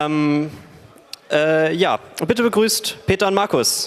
Ja, bitte begrüßt Peter und Markus.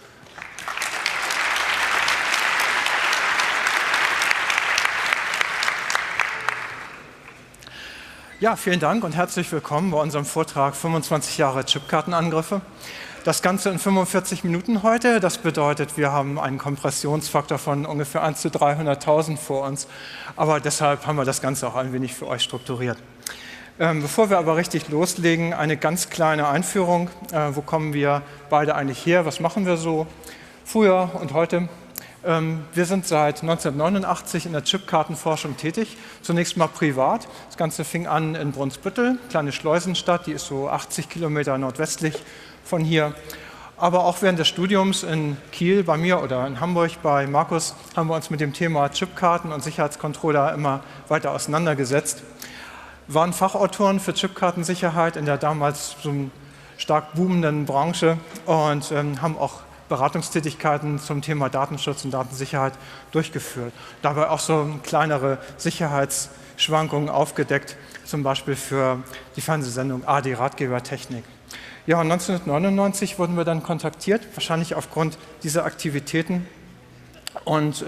Ja, vielen Dank und herzlich willkommen bei unserem Vortrag 25 Jahre Chipkartenangriffe. Das Ganze in 45 Minuten heute. Das bedeutet, wir haben einen Kompressionsfaktor von ungefähr 1 zu 300.000 vor uns. Aber deshalb haben wir das Ganze auch ein wenig für euch strukturiert. Bevor wir aber richtig loslegen, eine ganz kleine Einführung. Wo kommen wir beide eigentlich her? Was machen wir so früher und heute? Wir sind seit 1989 in der Chipkartenforschung tätig, zunächst mal privat. Das Ganze fing an in Brunsbüttel, kleine Schleusenstadt, die ist so 80 Kilometer nordwestlich von hier. Aber auch während des Studiums in Kiel bei mir oder in Hamburg bei Markus haben wir uns mit dem Thema Chipkarten und Sicherheitscontroller immer weiter auseinandergesetzt. Wir waren Fachautoren für Chipkartensicherheit in der damals so stark boomenden Branche und haben auch Beratungstätigkeiten zum Thema Datenschutz und Datensicherheit durchgeführt. Dabei auch so kleinere Sicherheitsschwankungen aufgedeckt, zum Beispiel für die Fernsehsendung AD Ratgebertechnik. Ja, und 1999 wurden wir dann kontaktiert, wahrscheinlich aufgrund dieser Aktivitäten und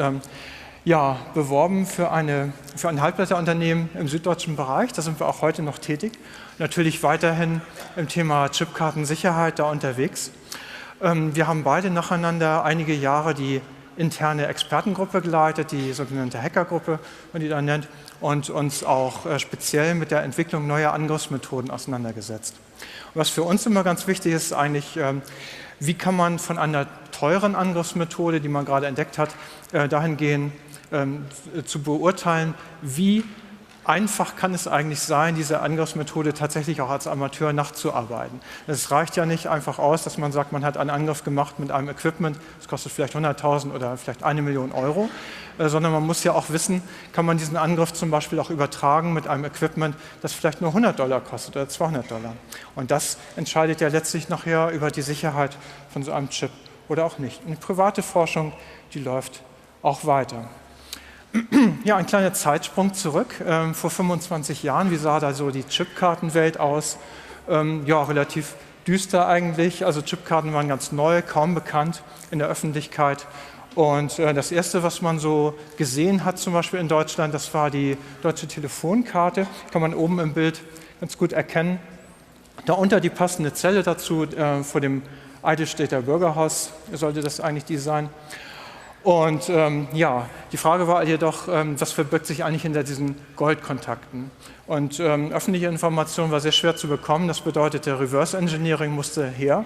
beworben für ein Halbleiterunternehmen im süddeutschen Bereich. Da sind wir auch heute noch tätig. Natürlich weiterhin im Thema Chipkartensicherheit da unterwegs. Wir haben beide nacheinander einige Jahre die interne Expertengruppe geleitet, die sogenannte Hackergruppe, man die da nennt, und uns auch speziell mit der Entwicklung neuer Angriffsmethoden auseinandergesetzt. Und was für uns immer ganz wichtig ist, eigentlich, wie kann man von einer teuren Angriffsmethode, die man gerade entdeckt hat, dahin gehen, zu beurteilen, wie einfach kann es eigentlich sein, diese Angriffsmethode tatsächlich auch als Amateur nachzuarbeiten. Es reicht ja nicht einfach aus, dass man sagt, man hat einen Angriff gemacht mit einem Equipment, das kostet vielleicht 100.000 oder vielleicht 1 Million Euro, sondern man muss ja auch wissen, kann man diesen Angriff zum Beispiel auch übertragen mit einem Equipment, das vielleicht nur $100 kostet oder $200. Und das entscheidet ja letztlich nachher über die Sicherheit von so einem Chip oder auch nicht. Und die private Forschung, die läuft auch weiter. Ja, ein kleiner Zeitsprung zurück. Vor 25 Jahren, wie sah da so die Chipkartenwelt aus? Ja, relativ düster eigentlich. Also Chipkarten waren ganz neu, kaum bekannt in der Öffentlichkeit. Und das Erste, was man so gesehen hat, zum Beispiel in Deutschland, das war die deutsche Telefonkarte. Kann man oben im Bild ganz gut erkennen. Darunter die passende Zelle dazu, vor dem Eidelstädter Bürgerhaus sollte das eigentlich die sein. Und die Frage war jedoch, was verbirgt sich eigentlich hinter diesen Goldkontakten? Und öffentliche Information war sehr schwer zu bekommen, das bedeutete, Reverse Engineering musste her.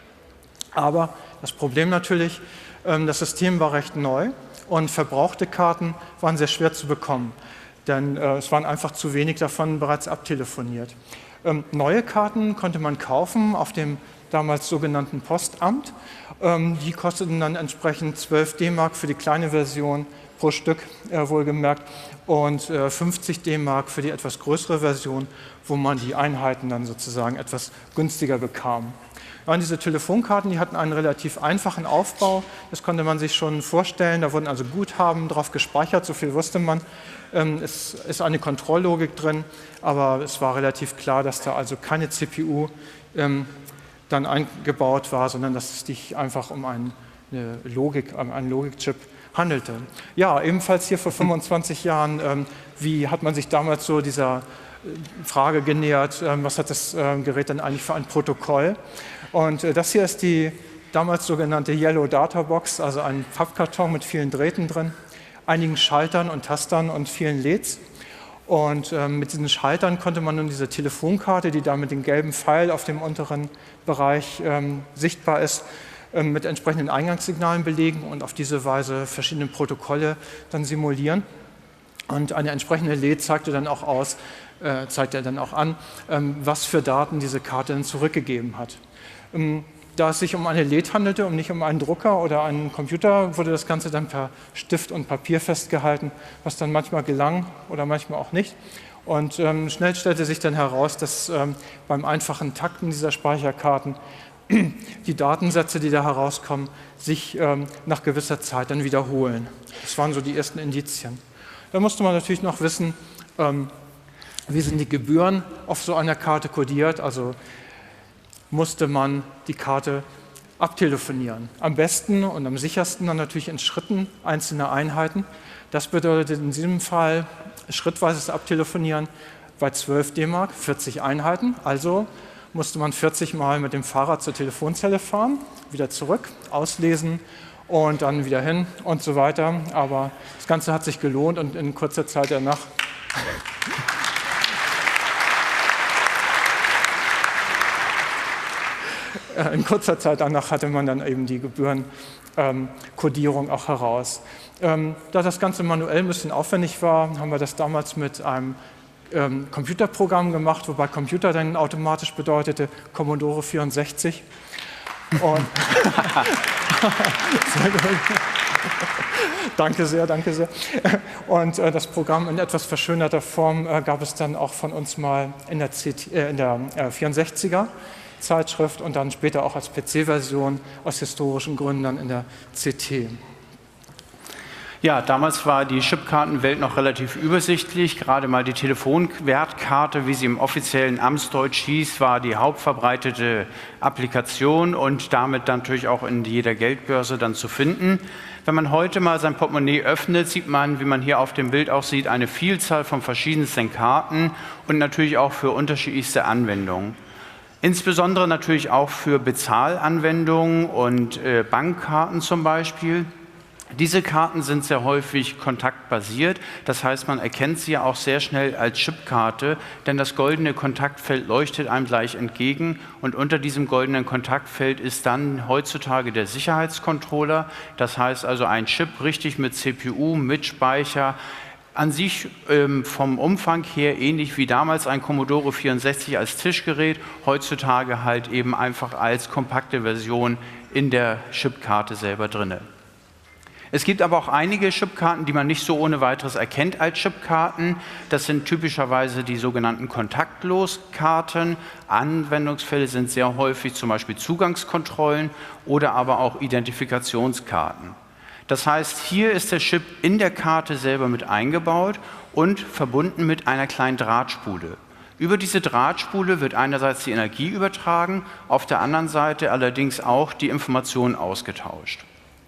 Aber das Problem natürlich, das System war recht neu und verbrauchte Karten waren sehr schwer zu bekommen, denn es waren einfach zu wenig davon bereits abtelefoniert. Neue Karten konnte man kaufen auf dem damals sogenannten Postamt. Die kosteten dann entsprechend 12 D-Mark für die kleine Version pro Stück, wohlgemerkt, und 50 D-Mark für die etwas größere Version, wo man die Einheiten dann sozusagen etwas günstiger bekam. Ja, diese Telefonkarten, die hatten einen relativ einfachen Aufbau, das konnte man sich schon vorstellen, da wurden also Guthaben drauf gespeichert, so viel wusste man. Es ist eine Kontrolllogik drin, aber es war relativ klar, dass da also keine CPU dann eingebaut war, sondern dass es sich einfach um einen Logikchip handelte. Ja, ebenfalls hier vor 25 Jahren, wie hat man sich damals so dieser Frage genähert, was hat das Gerät denn eigentlich für ein Protokoll? Und das hier ist die damals sogenannte Yellow Data Box, also ein Pappkarton mit vielen Drähten drin, einigen Schaltern und Tastern und vielen LEDs. Und mit diesen Schaltern konnte man nun diese Telefonkarte, die da mit dem gelben Pfeil auf dem unteren Bereich sichtbar ist, mit entsprechenden Eingangssignalen belegen und auf diese Weise verschiedene Protokolle dann simulieren. Und eine entsprechende LED zeigt dann auch an, was für Daten diese Karte dann zurückgegeben hat. Da es sich um eine LED handelte und nicht um einen Drucker oder einen Computer, wurde das Ganze dann per Stift und Papier festgehalten, was dann manchmal gelang oder manchmal auch nicht. Und schnell stellte sich dann heraus, dass beim einfachen Takten dieser Speicherkarten die Datensätze, die da herauskommen, sich nach gewisser Zeit dann wiederholen. Das waren so die ersten Indizien. Da musste man natürlich noch wissen, wie sind die Gebühren auf so einer Karte kodiert, also musste man die Karte abtelefonieren. Am besten und am sichersten dann natürlich in Schritten einzelne Einheiten. Das bedeutet in diesem Fall schrittweises Abtelefonieren bei 12 D-Mark, 40 Einheiten. Also musste man 40 Mal mit dem Fahrrad zur Telefonzelle fahren, wieder zurück, auslesen und dann wieder hin und so weiter. Aber das Ganze hat sich gelohnt und in kurzer Zeit danach hatte man dann eben die Gebührenkodierung auch heraus. Da das Ganze manuell ein bisschen aufwendig war, haben wir das damals mit einem Computerprogramm gemacht, wobei Computer dann automatisch bedeutete Commodore 64. Und sehr gut. Danke sehr, danke sehr. Und das Programm in etwas verschönerter Form gab es dann auch von uns mal in der 64er Zeitschrift und dann später auch als PC-Version aus historischen Gründen dann in der CT. Ja, damals war die Chipkartenwelt noch relativ übersichtlich. Gerade mal die Telefonwertkarte, wie sie im offiziellen Amtsdeutsch hieß, war die hauptverbreitete Applikation und damit dann natürlich auch in jeder Geldbörse dann zu finden. Wenn man heute mal sein Portemonnaie öffnet, sieht man, wie man hier auf dem Bild auch sieht, eine Vielzahl von verschiedensten Karten und natürlich auch für unterschiedlichste Anwendungen. Insbesondere natürlich auch für Bezahlanwendungen und Bankkarten zum Beispiel. Diese Karten sind sehr häufig kontaktbasiert, das heißt, man erkennt sie ja auch sehr schnell als Chipkarte, denn das goldene Kontaktfeld leuchtet einem gleich entgegen und unter diesem goldenen Kontaktfeld ist dann heutzutage der Sicherheitscontroller, das heißt also ein Chip richtig mit CPU, mit Speicher, an sich vom Umfang her ähnlich wie damals ein Commodore 64 als Tischgerät, heutzutage halt eben einfach als kompakte Version in der Chipkarte selber drinne. Es gibt aber auch einige Chipkarten, die man nicht so ohne weiteres erkennt als Chipkarten. Das sind typischerweise die sogenannten Kontaktloskarten. Anwendungsfälle sind sehr häufig zum Beispiel Zugangskontrollen oder aber auch Identifikationskarten. Das heißt, hier ist der Chip in der Karte selber mit eingebaut und verbunden mit einer kleinen Drahtspule. Über diese Drahtspule wird einerseits die Energie übertragen, auf der anderen Seite allerdings auch die Informationen ausgetauscht.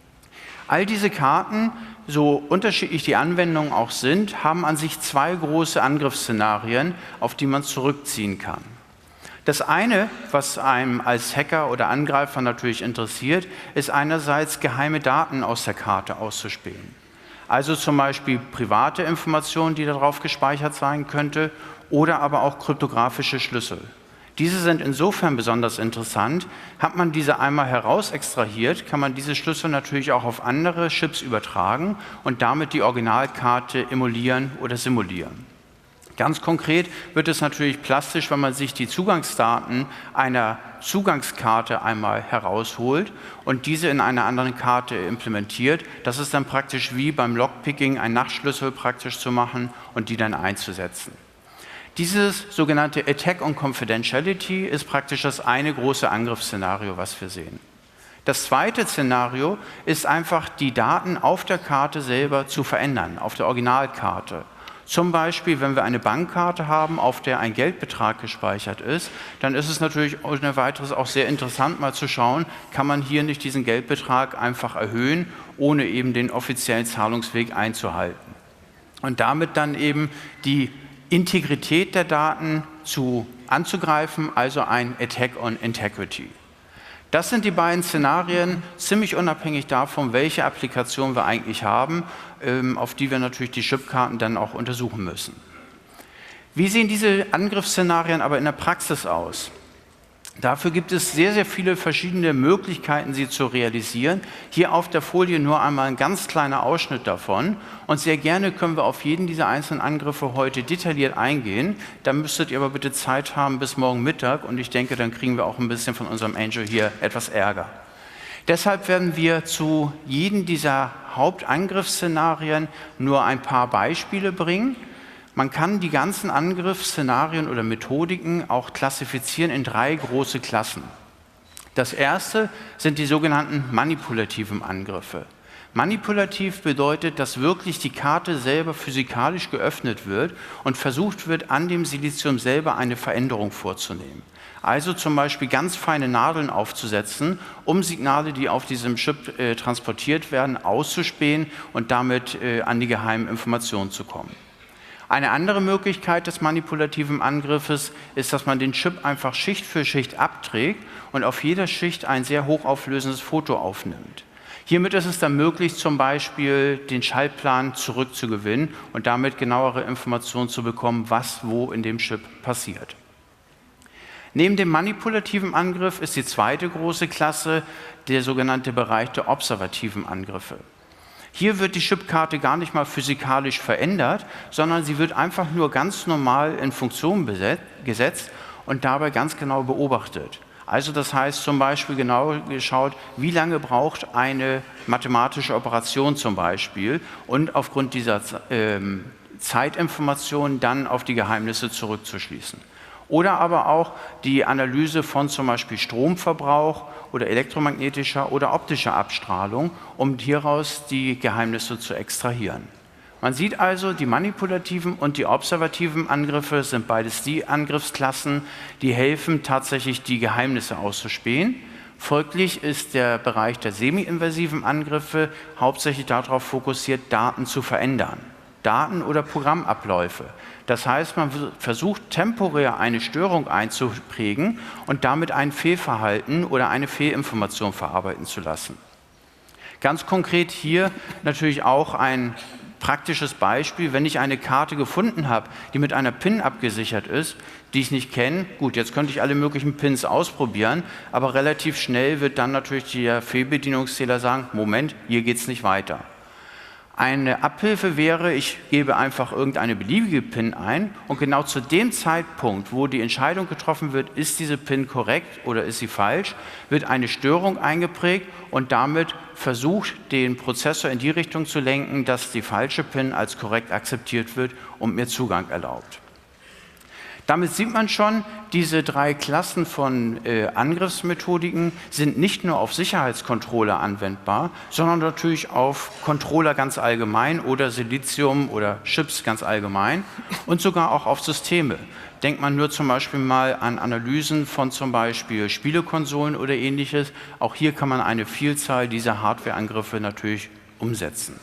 All diese Karten, so unterschiedlich die Anwendungen auch sind, haben an sich zwei große Angriffsszenarien, auf die man zurückziehen kann. Das eine, was einem als Hacker oder Angreifer natürlich interessiert, ist einerseits geheime Daten aus der Karte auszuspähen. Also zum Beispiel private Informationen, die darauf gespeichert sein könnte, oder aber auch kryptografische Schlüssel. Diese sind insofern besonders interessant, hat man diese einmal heraus extrahiert, kann man diese Schlüssel natürlich auch auf andere Chips übertragen und damit die Originalkarte emulieren oder simulieren. Ganz konkret wird es natürlich plastisch, wenn man sich die Zugangsdaten einer Zugangskarte einmal herausholt und diese in einer anderen Karte implementiert. Das ist dann praktisch wie beim Lockpicking, einen Nachtschlüssel praktisch zu machen und die dann einzusetzen. Dieses sogenannte Attack on Confidentiality ist praktisch das eine große Angriffsszenario, was wir sehen. Das zweite Szenario ist einfach, die Daten auf der Karte selber zu verändern, auf der Originalkarte. Zum Beispiel, wenn wir eine Bankkarte haben, auf der ein Geldbetrag gespeichert ist, dann ist es natürlich ohne weiteres auch sehr interessant, mal zu schauen, kann man hier nicht diesen Geldbetrag einfach erhöhen, ohne eben den offiziellen Zahlungsweg einzuhalten. Und damit dann eben die Integrität der Daten anzugreifen, also ein Attack on Integrity. Das sind die beiden Szenarien, ziemlich unabhängig davon, welche Applikation wir eigentlich haben, auf die wir natürlich die Chipkarten dann auch untersuchen müssen. Wie sehen diese Angriffsszenarien aber in der Praxis aus? Dafür gibt es sehr, sehr viele verschiedene Möglichkeiten, sie zu realisieren. Hier auf der Folie nur einmal ein ganz kleiner Ausschnitt davon. Und sehr gerne können wir auf jeden dieser einzelnen Angriffe heute detailliert eingehen. Da müsstet ihr aber bitte Zeit haben bis morgen Mittag. Und ich denke, dann kriegen wir auch ein bisschen von unserem Angel hier etwas Ärger. Deshalb werden wir zu jedem dieser Hauptangriffsszenarien nur ein paar Beispiele bringen. Man kann die ganzen Angriffsszenarien oder Methodiken auch klassifizieren in drei große Klassen. Das erste sind die sogenannten manipulativen Angriffe. Manipulativ bedeutet, dass wirklich die Karte selber physikalisch geöffnet wird und versucht wird, an dem Silizium selber eine Veränderung vorzunehmen. Also zum Beispiel ganz feine Nadeln aufzusetzen, um Signale, die auf diesem Chip transportiert werden, auszuspähen und damit an die geheimen Informationen zu kommen. Eine andere Möglichkeit des manipulativen Angriffes ist, dass man den Chip einfach Schicht für Schicht abträgt und auf jeder Schicht ein sehr hochauflösendes Foto aufnimmt. Hiermit ist es dann möglich, zum Beispiel den Schaltplan zurückzugewinnen und damit genauere Informationen zu bekommen, was wo in dem Chip passiert. Neben dem manipulativen Angriff ist die zweite große Klasse der sogenannte Bereich der observativen Angriffe. Hier wird die Chipkarte gar nicht mal physikalisch verändert, sondern sie wird einfach nur ganz normal in Funktion gesetzt und dabei ganz genau beobachtet. Also das heißt zum Beispiel genau geschaut, wie lange braucht eine mathematische Operation zum Beispiel und aufgrund dieser Zeitinformation dann auf die Geheimnisse zurückzuschließen. Oder aber auch die Analyse von zum Beispiel Stromverbrauch oder elektromagnetischer oder optischer Abstrahlung, um hieraus die Geheimnisse zu extrahieren. Man sieht also, die manipulativen und die observativen Angriffe sind beides die Angriffsklassen, die helfen, tatsächlich die Geheimnisse auszuspähen. Folglich ist der Bereich der semi-invasiven Angriffe hauptsächlich darauf fokussiert, Daten zu verändern. Daten oder Programmabläufe. Das heißt, man versucht temporär eine Störung einzuprägen und damit ein Fehlverhalten oder eine Fehlinformation verarbeiten zu lassen. Ganz konkret hier natürlich auch ein praktisches Beispiel, wenn ich eine Karte gefunden habe, die mit einer PIN abgesichert ist, die ich nicht kenne, gut, jetzt könnte ich alle möglichen PINs ausprobieren, aber relativ schnell wird dann natürlich der Fehlbedienungszähler sagen, Moment, hier geht es nicht weiter. Eine Abhilfe wäre, ich gebe einfach irgendeine beliebige PIN ein und genau zu dem Zeitpunkt, wo die Entscheidung getroffen wird, ist diese PIN korrekt oder ist sie falsch, wird eine Störung eingeprägt und damit versucht, den Prozessor in die Richtung zu lenken, dass die falsche PIN als korrekt akzeptiert wird und mir Zugang erlaubt. Damit sieht man schon, diese drei Klassen von Angriffsmethodiken sind nicht nur auf Sicherheitscontroller anwendbar, sondern natürlich auf Controller ganz allgemein oder Silizium oder Chips ganz allgemein und sogar auch auf Systeme. Denkt man nur zum Beispiel mal an Analysen von zum Beispiel Spielekonsolen oder ähnliches. Auch hier kann man eine Vielzahl dieser Hardwareangriffe natürlich umsetzen.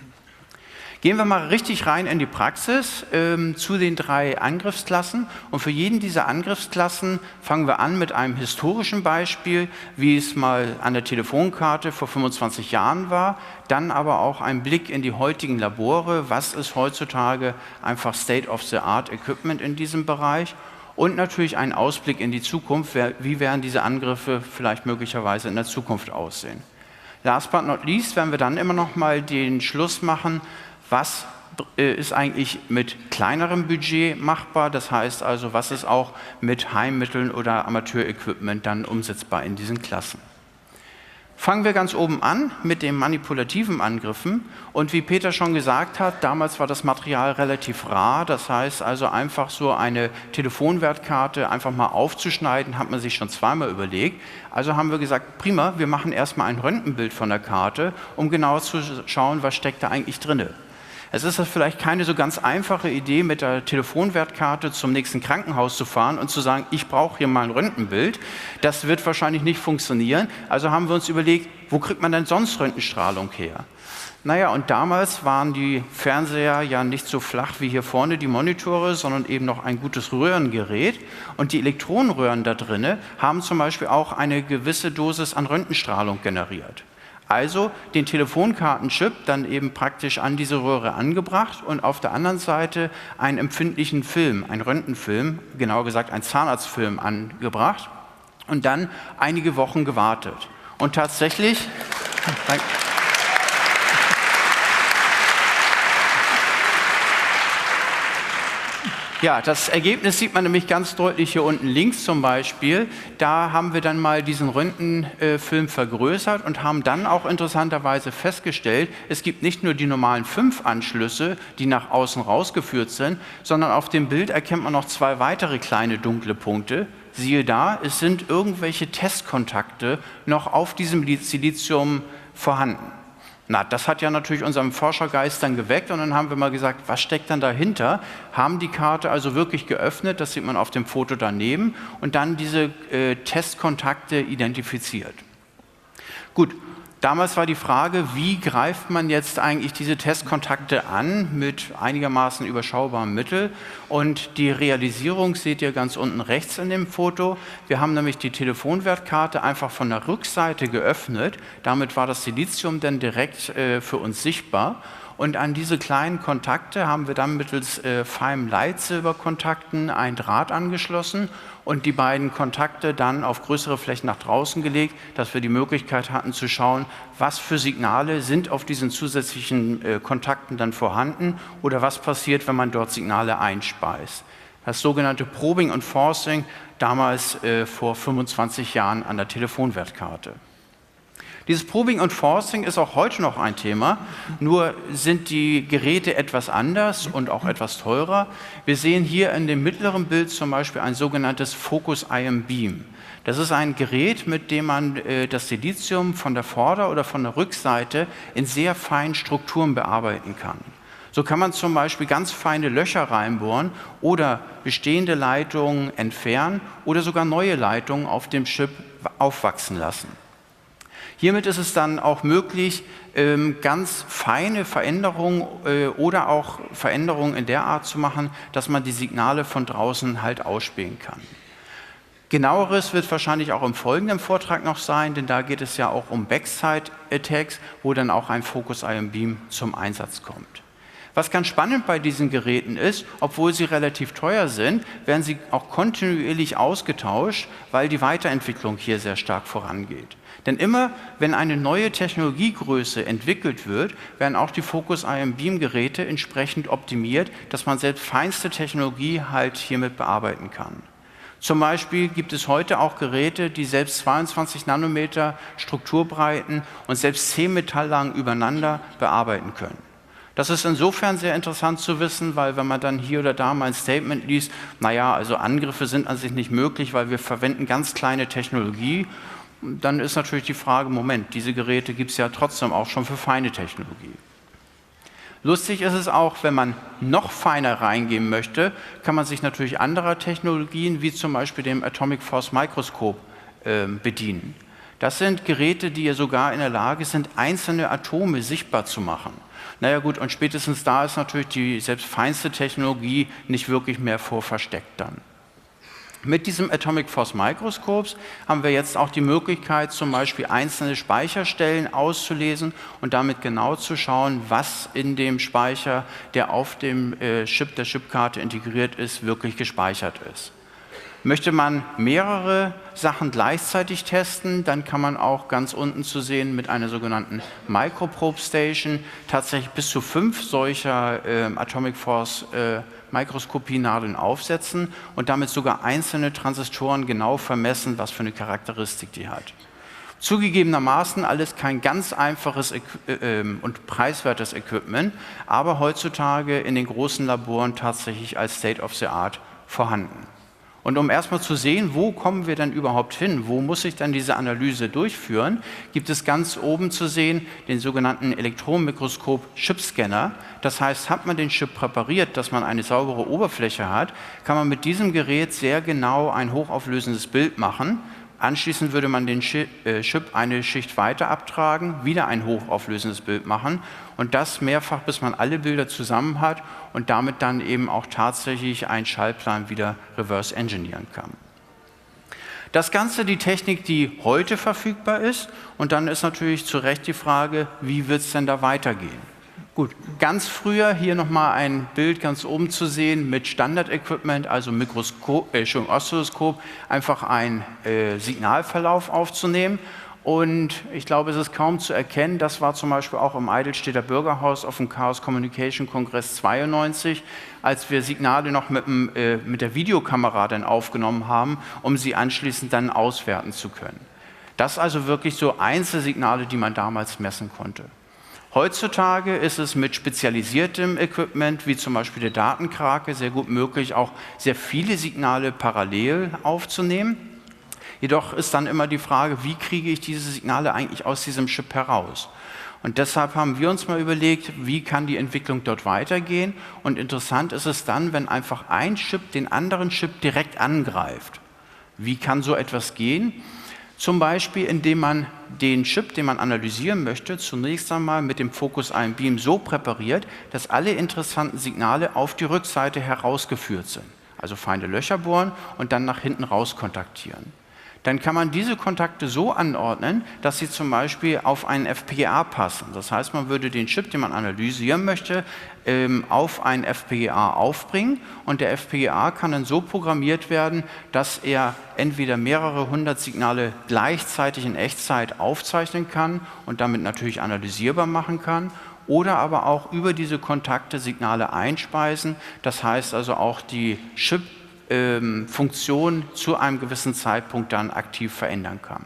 Gehen wir mal richtig rein in die Praxis zu den drei Angriffsklassen. Und für jeden dieser Angriffsklassen fangen wir an mit einem historischen Beispiel, wie es mal an der Telefonkarte vor 25 Jahren war. Dann aber auch ein Blick in die heutigen Labore. Was ist heutzutage einfach State-of-the-Art-Equipment in diesem Bereich? Und natürlich ein Ausblick in die Zukunft. Wie werden diese Angriffe vielleicht möglicherweise in der Zukunft aussehen? Last but not least werden wir dann immer noch mal den Schluss machen, was ist eigentlich mit kleinerem Budget machbar, das heißt also, was ist auch mit Heimmitteln oder Amateurequipment dann umsetzbar in diesen Klassen. Fangen wir ganz oben an mit den manipulativen Angriffen und wie Peter schon gesagt hat, damals war das Material relativ rar, das heißt also einfach so eine Telefonwertkarte einfach mal aufzuschneiden, hat man sich schon zweimal überlegt. Also haben wir gesagt, prima, wir machen erstmal ein Röntgenbild von der Karte, um genau zu schauen, was steckt da eigentlich drin. Es ist vielleicht keine so ganz einfache Idee, mit der Telefonwertkarte zum nächsten Krankenhaus zu fahren und zu sagen, ich brauche hier mal ein Röntgenbild. Das wird wahrscheinlich nicht funktionieren. Also haben wir uns überlegt, wo kriegt man denn sonst Röntgenstrahlung her? Naja, und damals waren die Fernseher ja nicht so flach wie hier vorne die Monitore, sondern eben noch ein gutes Röhrengerät. Und die Elektronenröhren da drinne haben zum Beispiel auch eine gewisse Dosis an Röntgenstrahlung generiert. Also den Telefonkartenchip dann eben praktisch an diese Röhre angebracht und auf der anderen Seite einen empfindlichen Film, einen Röntgenfilm, genauer gesagt einen Zahnarztfilm angebracht und dann einige Wochen gewartet. Und tatsächlich... Ja, das Ergebnis sieht man nämlich ganz deutlich hier unten links zum Beispiel. Da haben wir dann mal diesen Röntgenfilm vergrößert und haben dann auch interessanterweise festgestellt, es gibt nicht nur die normalen 5 Anschlüsse, die nach außen rausgeführt sind, sondern auf dem Bild erkennt man noch 2 weitere kleine dunkle Punkte. Siehe da, es sind irgendwelche Testkontakte noch auf diesem Silizium vorhanden. Na, das hat ja natürlich unseren Forschergeist dann geweckt und dann haben wir mal gesagt, was steckt dann dahinter? Haben die Karte also wirklich geöffnet, das sieht man auf dem Foto daneben, und dann diese Testkontakte identifiziert. Gut, damals war die Frage, wie greift man jetzt eigentlich diese Testkontakte an mit einigermaßen überschaubarem Mittel, und die Realisierung seht ihr ganz unten rechts in dem Foto. Wir haben nämlich die Telefonwertkarte einfach von der Rückseite geöffnet, damit war das Silizium dann direkt für uns sichtbar. Und an diese kleinen Kontakte haben wir dann mittels feinem Leitsilberkontakten ein Draht angeschlossen und die beiden Kontakte dann auf größere Flächen nach draußen gelegt, dass wir die Möglichkeit hatten zu schauen, was für Signale sind auf diesen zusätzlichen Kontakten dann vorhanden oder was passiert, wenn man dort Signale einspeist. Das sogenannte Probing und Forcing, damals vor 25 Jahren an der Telefonwertkarte. Dieses Probing und Forcing ist auch heute noch ein Thema, nur sind die Geräte etwas anders und auch etwas teurer. Wir sehen hier in dem mittleren Bild zum Beispiel ein sogenanntes Focus IM Beam. Das ist ein Gerät, mit dem man das Silizium von der Vorder- oder von der Rückseite in sehr feinen Strukturen bearbeiten kann. So kann man zum Beispiel ganz feine Löcher reinbohren oder bestehende Leitungen entfernen oder sogar neue Leitungen auf dem Chip aufwachsen lassen. Hiermit ist es dann auch möglich, ganz feine Veränderungen oder auch Veränderungen in der Art zu machen, dass man die Signale von draußen halt ausspähen kann. Genaueres wird wahrscheinlich auch im folgenden Vortrag noch sein, denn da geht es ja auch um Backside-Attacks, wo dann auch ein Focus IM Beam zum Einsatz kommt. Was ganz spannend bei diesen Geräten ist, obwohl sie relativ teuer sind, werden sie auch kontinuierlich ausgetauscht, weil die Weiterentwicklung hier sehr stark vorangeht. Denn immer, wenn eine neue Technologiegröße entwickelt wird, werden auch die Focus IM Beam Geräte entsprechend optimiert, dass man selbst feinste Technologie halt hiermit bearbeiten kann. Zum Beispiel gibt es heute auch Geräte, die selbst 22 Nanometer Strukturbreiten und selbst 10 Metalllagen übereinander bearbeiten können. Das ist insofern sehr interessant zu wissen, weil wenn man dann hier oder da mal ein Statement liest, naja, also Angriffe sind an sich nicht möglich, weil wir verwenden ganz kleine Technologie, dann ist natürlich die Frage, Moment, diese Geräte gibt es ja trotzdem auch schon für feine Technologie. Lustig ist es auch, wenn man noch feiner reingehen möchte, kann man sich natürlich anderer Technologien, wie zum Beispiel dem Atomic Force Microscope, bedienen. Das sind Geräte, die ja sogar in der Lage sind, einzelne Atome sichtbar zu machen. Naja gut, und spätestens da ist natürlich die selbst feinste Technologie nicht wirklich mehr versteckt dann. Mit diesem Atomic Force Microscopes haben wir jetzt auch die Möglichkeit, zum Beispiel einzelne Speicherstellen auszulesen und damit genau zu schauen, was in dem Speicher, der auf dem Chip der Chipkarte integriert ist, wirklich gespeichert ist. Möchte man mehrere Sachen gleichzeitig testen, dann kann man auch ganz unten zu sehen mit einer sogenannten Microprobe Station tatsächlich bis zu 5 solcher Atomic Force Mikroskopienadeln aufsetzen und damit sogar einzelne Transistoren genau vermessen, was für eine Charakteristik die hat. Zugegebenermaßen alles kein ganz einfaches und preiswertes Equipment, aber heutzutage in den großen Laboren tatsächlich als State of the Art vorhanden. Und um erstmal zu sehen, wo kommen wir denn überhaupt hin, wo muss ich dann diese Analyse durchführen, gibt es ganz oben zu sehen den sogenannten Elektronenmikroskop-Chipscanner. Das heißt, hat man den Chip präpariert, dass man eine saubere Oberfläche hat, kann man mit diesem Gerät sehr genau ein hochauflösendes Bild machen. Anschließend würde man den Chip eine Schicht weiter abtragen, wieder ein hochauflösendes Bild machen und das mehrfach, bis man alle Bilder zusammen hat und damit dann eben auch tatsächlich einen Schallplan wieder reverse engineeren kann. Das Ganze die Technik, die heute verfügbar ist, und dann ist natürlich zu Recht die Frage, wie wird es denn da weitergehen? Gut, ganz früher hier nochmal ein Bild ganz oben zu sehen mit Standard-Equipment, also Oszilloskop, einfach einen Signalverlauf aufzunehmen. Und ich glaube, es ist kaum zu erkennen, das war zum Beispiel auch im Eidelstedter Bürgerhaus auf dem Chaos Communication Kongress 92, als wir Signale noch mit der Videokamera dann aufgenommen haben, um sie anschließend dann auswerten zu können. Das also wirklich so Einzelsignale, die man damals messen konnte. Heutzutage ist es mit spezialisiertem Equipment, wie zum Beispiel der Datenkrake, sehr gut möglich, auch sehr viele Signale parallel aufzunehmen. Jedoch ist dann immer die Frage, wie kriege ich diese Signale eigentlich aus diesem Chip heraus? Und deshalb haben wir uns mal überlegt, wie kann die Entwicklung dort weitergehen. Und interessant ist es dann, wenn einfach ein Chip den anderen Chip direkt angreift. Wie kann so etwas gehen? Zum Beispiel, indem man den Chip, den man analysieren möchte, zunächst einmal mit dem Focus Ion Beam so präpariert, dass alle interessanten Signale auf die Rückseite herausgeführt sind. Also feine Löcher bohren und dann nach hinten raus kontaktieren. Dann kann man diese Kontakte so anordnen, dass sie zum Beispiel auf einen FPGA passen. Das heißt, man würde den Chip, den man analysieren möchte, auf einen FPGA aufbringen und der FPGA kann dann so programmiert werden, dass er entweder mehrere hundert Signale gleichzeitig in Echtzeit aufzeichnen kann und damit natürlich analysierbar machen kann oder aber auch über diese Kontakte Signale einspeisen. Das heißt also auch die Chip-Funktion zu einem gewissen Zeitpunkt dann aktiv verändern kann.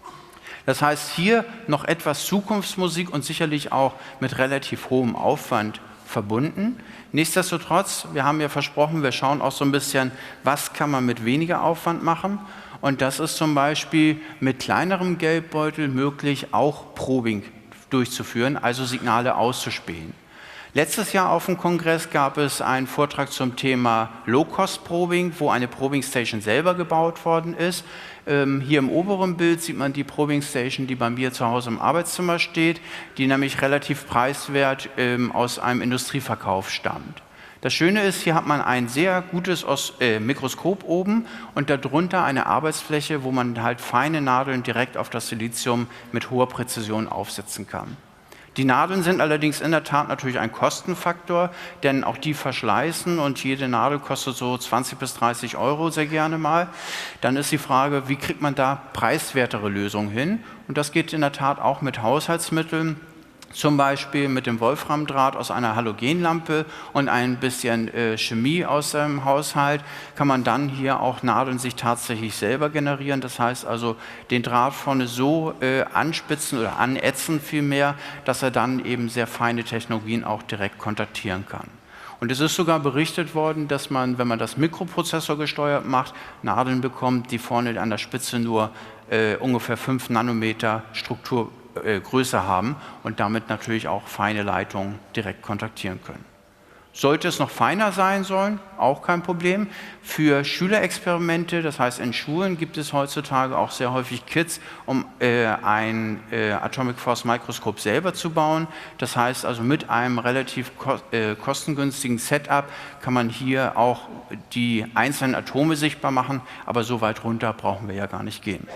Das heißt, hier noch etwas Zukunftsmusik und sicherlich auch mit relativ hohem Aufwand verbunden. Nichtsdestotrotz, wir haben ja versprochen, wir schauen auch so ein bisschen, was kann man mit weniger Aufwand machen. Und das ist zum Beispiel mit kleinerem Geldbeutel möglich, auch Probing durchzuführen, also Signale auszuspähen. Letztes Jahr auf dem Kongress gab es einen Vortrag zum Thema Low-Cost-Probing, wo eine Probing Station selber gebaut worden ist. Hier im oberen Bild sieht man die Probing Station, die bei mir zu Hause im Arbeitszimmer steht, die nämlich relativ preiswert aus einem Industrieverkauf stammt. Das Schöne ist, hier hat man ein sehr gutes Mikroskop oben und darunter eine Arbeitsfläche, wo man halt feine Nadeln direkt auf das Silizium mit hoher Präzision aufsetzen kann. Die Nadeln sind allerdings in der Tat natürlich ein Kostenfaktor, denn auch die verschleißen und jede Nadel kostet so 20 bis 30 € sehr gerne mal. Dann ist die Frage, wie kriegt man da preiswertere Lösungen hin? Und das geht in der Tat auch mit Haushaltsmitteln. Zum Beispiel mit dem Wolframdraht aus einer Halogenlampe und ein bisschen Chemie aus dem Haushalt kann man dann hier auch Nadeln sich tatsächlich selber generieren. Das heißt also den Draht vorne so anspitzen oder anätzen vielmehr, dass er dann eben sehr feine Technologien auch direkt kontaktieren kann. Und es ist sogar berichtet worden, dass man, wenn man das Mikroprozessor gesteuert macht, Nadeln bekommt, die vorne an der Spitze nur ungefähr 5 Nanometer Strukturgröße haben und damit natürlich auch feine Leitungen direkt kontaktieren können. Sollte es noch feiner sein sollen, auch kein Problem. Für Schülerexperimente, das heißt in Schulen, gibt es heutzutage auch sehr häufig Kits, um ein Atomic Force Mikroskop selber zu bauen. Das heißt also mit einem relativ kostengünstigen Setup kann man hier auch die einzelnen Atome sichtbar machen, aber so weit runter brauchen wir ja gar nicht gehen.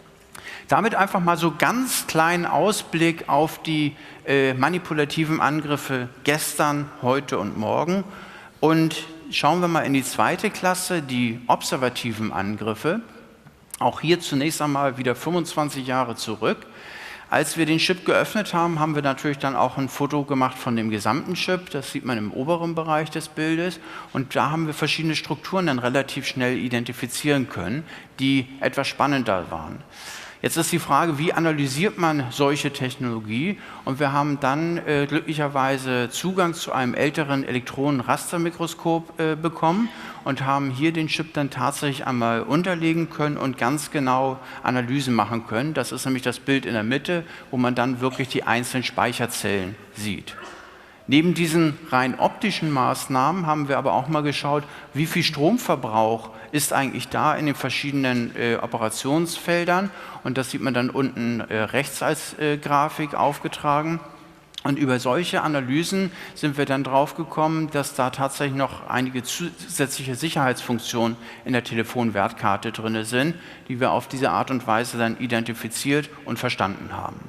Damit einfach mal so ganz kleinen Ausblick auf die manipulativen Angriffe gestern, heute und morgen. Und schauen wir mal in die zweite Klasse, die observativen Angriffe. Auch hier zunächst einmal wieder 25 Jahre zurück. Als wir den Chip geöffnet haben, haben wir natürlich dann auch ein Foto gemacht von dem gesamten Chip. Das sieht man im oberen Bereich des Bildes. Und da haben wir verschiedene Strukturen dann relativ schnell identifizieren können, die etwas spannender waren. Jetzt ist die Frage, wie analysiert man solche Technologie? Und wir haben dann glücklicherweise Zugang zu einem älteren Elektronenrastermikroskop bekommen und haben hier den Chip dann tatsächlich einmal unterlegen können und ganz genau Analysen machen können. Das ist nämlich das Bild in der Mitte, wo man dann wirklich die einzelnen Speicherzellen sieht. Neben diesen rein optischen Maßnahmen haben wir aber auch mal geschaut, wie viel Stromverbrauch ist eigentlich da in den verschiedenen Operationsfeldern. Und das sieht man dann unten rechts als Grafik aufgetragen. Und über solche Analysen sind wir dann drauf gekommen, dass da tatsächlich noch einige zusätzliche Sicherheitsfunktionen in der Telefonwertkarte drin sind, die wir auf diese Art und Weise dann identifiziert und verstanden haben.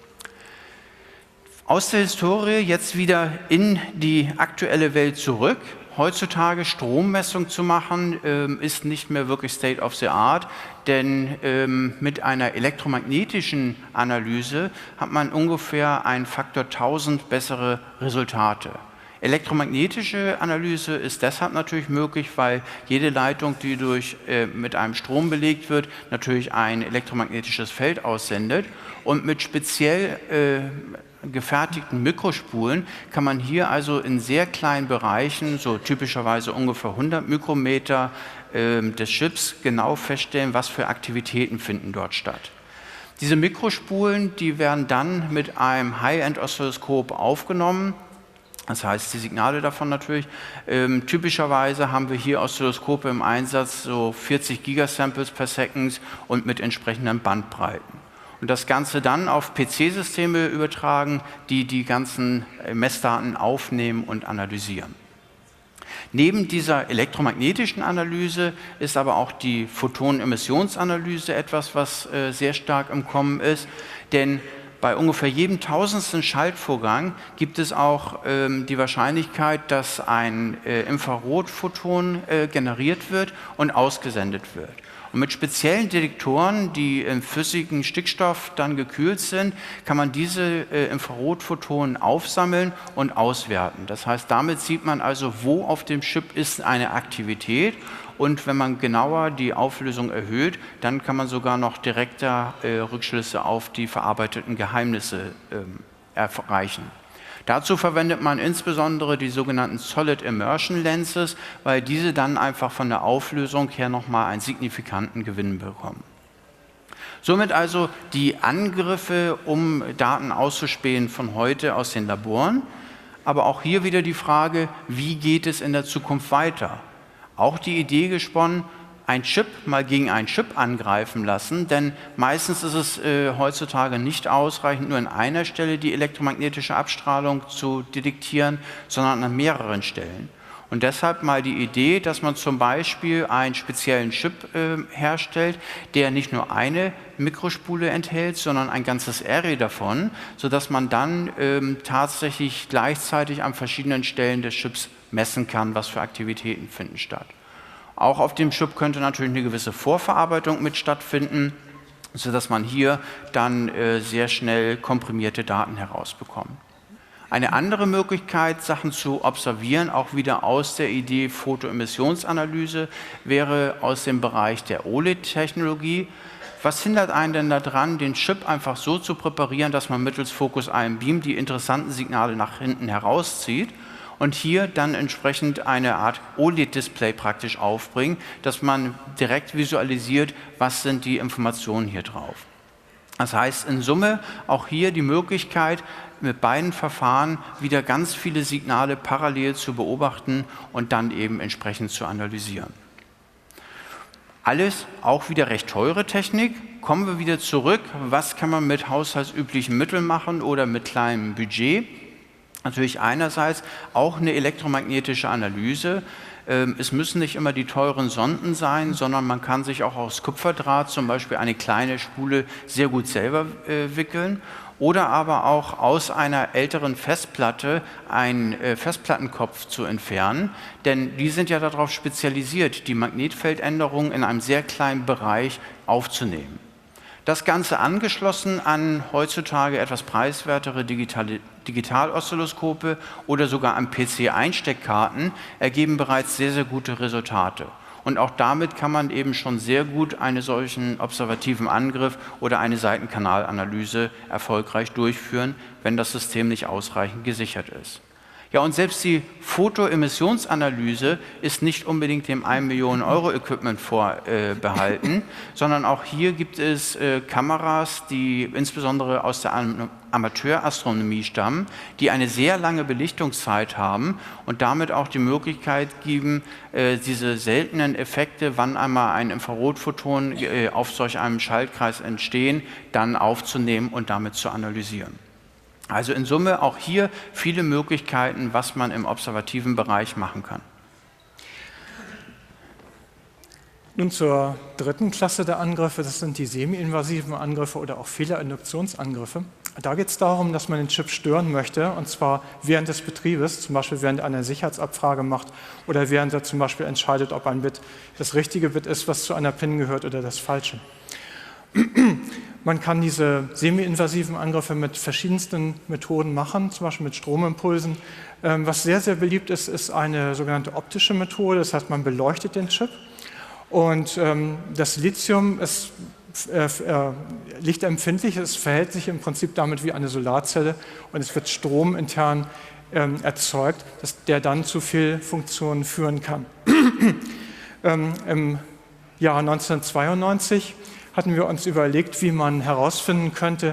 Aus der Historie jetzt wieder in die aktuelle Welt zurück. Heutzutage Strommessung zu machen, ist nicht mehr wirklich State of the Art, denn mit einer elektromagnetischen Analyse hat man ungefähr einen Faktor 1000 bessere Resultate. Elektromagnetische Analyse ist deshalb natürlich möglich, weil jede Leitung, die mit einem Strom belegt wird, natürlich ein elektromagnetisches Feld aussendet. Und mit speziell gefertigten Mikrospulen kann man hier also in sehr kleinen Bereichen, so typischerweise ungefähr 100 Mikrometer des Chips, genau feststellen, was für Aktivitäten finden dort statt. Diese Mikrospulen, die werden dann mit einem High-End-Oszilloskop aufgenommen. Das heißt, die Signale davon natürlich. Typischerweise haben wir hier Oszilloskope im Einsatz, so 40 Gigasamples per Second und mit entsprechenden Bandbreiten. Und das Ganze dann auf PC-Systeme übertragen, die die ganzen Messdaten aufnehmen und analysieren. Neben dieser elektromagnetischen Analyse ist aber auch die Photonenemissionsanalyse etwas, was sehr stark im Kommen ist, denn bei ungefähr jedem tausendsten Schaltvorgang gibt es auch die Wahrscheinlichkeit, dass ein Infrarotphoton generiert wird und ausgesendet wird. Und mit speziellen Detektoren, die im flüssigen Stickstoff dann gekühlt sind, kann man diese Infrarotphotonen aufsammeln und auswerten. Das heißt, damit sieht man also, wo auf dem Chip ist eine Aktivität. Und wenn man genauer die Auflösung erhöht, dann kann man sogar noch direkter Rückschlüsse auf die verarbeiteten Geheimnisse erreichen. Dazu verwendet man insbesondere die sogenannten Solid Immersion Lenses, weil diese dann einfach von der Auflösung her nochmal einen signifikanten Gewinn bekommen. Somit also die Angriffe, um Daten auszuspähen von heute aus den Laboren. Aber auch hier wieder die Frage, wie geht es in der Zukunft weiter? Auch die Idee gesponnen, ein Chip mal gegen einen Chip angreifen lassen, denn meistens ist es heutzutage nicht ausreichend, nur an einer Stelle die elektromagnetische Abstrahlung zu detektieren, sondern an mehreren Stellen. Und deshalb mal die Idee, dass man zum Beispiel einen speziellen Chip herstellt, der nicht nur eine Mikrospule enthält, sondern ein ganzes Array davon, sodass man dann tatsächlich gleichzeitig an verschiedenen Stellen des Chips messen kann, was für Aktivitäten finden statt. Auch auf dem Chip könnte natürlich eine gewisse Vorverarbeitung mit stattfinden, sodass man hier dann sehr schnell komprimierte Daten herausbekommt. Eine andere Möglichkeit, Sachen zu observieren, auch wieder aus der Idee Photoemissionsanalyse, wäre aus dem Bereich der OLED-Technologie. Was hindert einen denn daran, den Chip einfach so zu präparieren, dass man mittels Focus Ion Beam die interessanten Signale nach hinten herauszieht und hier dann entsprechend eine Art OLED-Display praktisch aufbringen, dass man direkt visualisiert, was sind die Informationen hier drauf. Das heißt in Summe auch hier die Möglichkeit, mit beiden Verfahren wieder ganz viele Signale parallel zu beobachten und dann eben entsprechend zu analysieren. Alles auch wieder recht teure Technik. Kommen wir wieder zurück, was kann man mit haushaltsüblichen Mitteln machen oder mit kleinem Budget? Natürlich einerseits auch eine elektromagnetische Analyse. Es müssen nicht immer die teuren Sonden sein, sondern man kann sich auch aus Kupferdraht zum Beispiel eine kleine Spule sehr gut selber wickeln oder aber auch aus einer älteren Festplatte einen Festplattenkopf zu entfernen, denn die sind ja darauf spezialisiert, die Magnetfeldänderungen in einem sehr kleinen Bereich aufzunehmen. Das Ganze angeschlossen an heutzutage etwas preiswertere Digital-Oszilloskope oder sogar an PC-Einsteckkarten ergeben bereits sehr, sehr gute Resultate. Und auch damit kann man eben schon sehr gut einen solchen observativen Angriff oder eine Seitenkanalanalyse erfolgreich durchführen, wenn das System nicht ausreichend gesichert ist. Ja, und selbst die Photoemissionsanalyse ist nicht unbedingt dem 1 Million Euro Equipment vorbehalten, sondern auch hier gibt es Kameras, die insbesondere aus der Amateurastronomie stammen, die eine sehr lange Belichtungszeit haben und damit auch die Möglichkeit geben, diese seltenen Effekte, wann einmal ein Infrarotphoton auf solch einem Schaltkreis entstehen, dann aufzunehmen und damit zu analysieren. Also in Summe auch hier viele Möglichkeiten, was man im observativen Bereich machen kann. Nun zur dritten Klasse der Angriffe, das sind die semi-invasiven Angriffe oder auch Fehlerinduktionsangriffe. Da geht es darum, dass man den Chip stören möchte, und zwar während des Betriebes, zum Beispiel während er eine Sicherheitsabfrage macht oder während er zum Beispiel entscheidet, ob ein Bit das richtige Bit ist, was zu einer PIN gehört, oder das falsche. Man kann diese semi-invasiven Angriffe mit verschiedensten Methoden machen, zum Beispiel mit Stromimpulsen. Was sehr, sehr beliebt ist, ist eine sogenannte optische Methode. Das heißt, man beleuchtet den Chip und das Lithium ist lichtempfindlich. Es verhält sich im Prinzip damit wie eine Solarzelle und es wird Strom intern erzeugt, der dann zu Fehlfunktionen führen kann. Im Jahr 1992 hatten wir uns überlegt, wie man herausfinden könnte,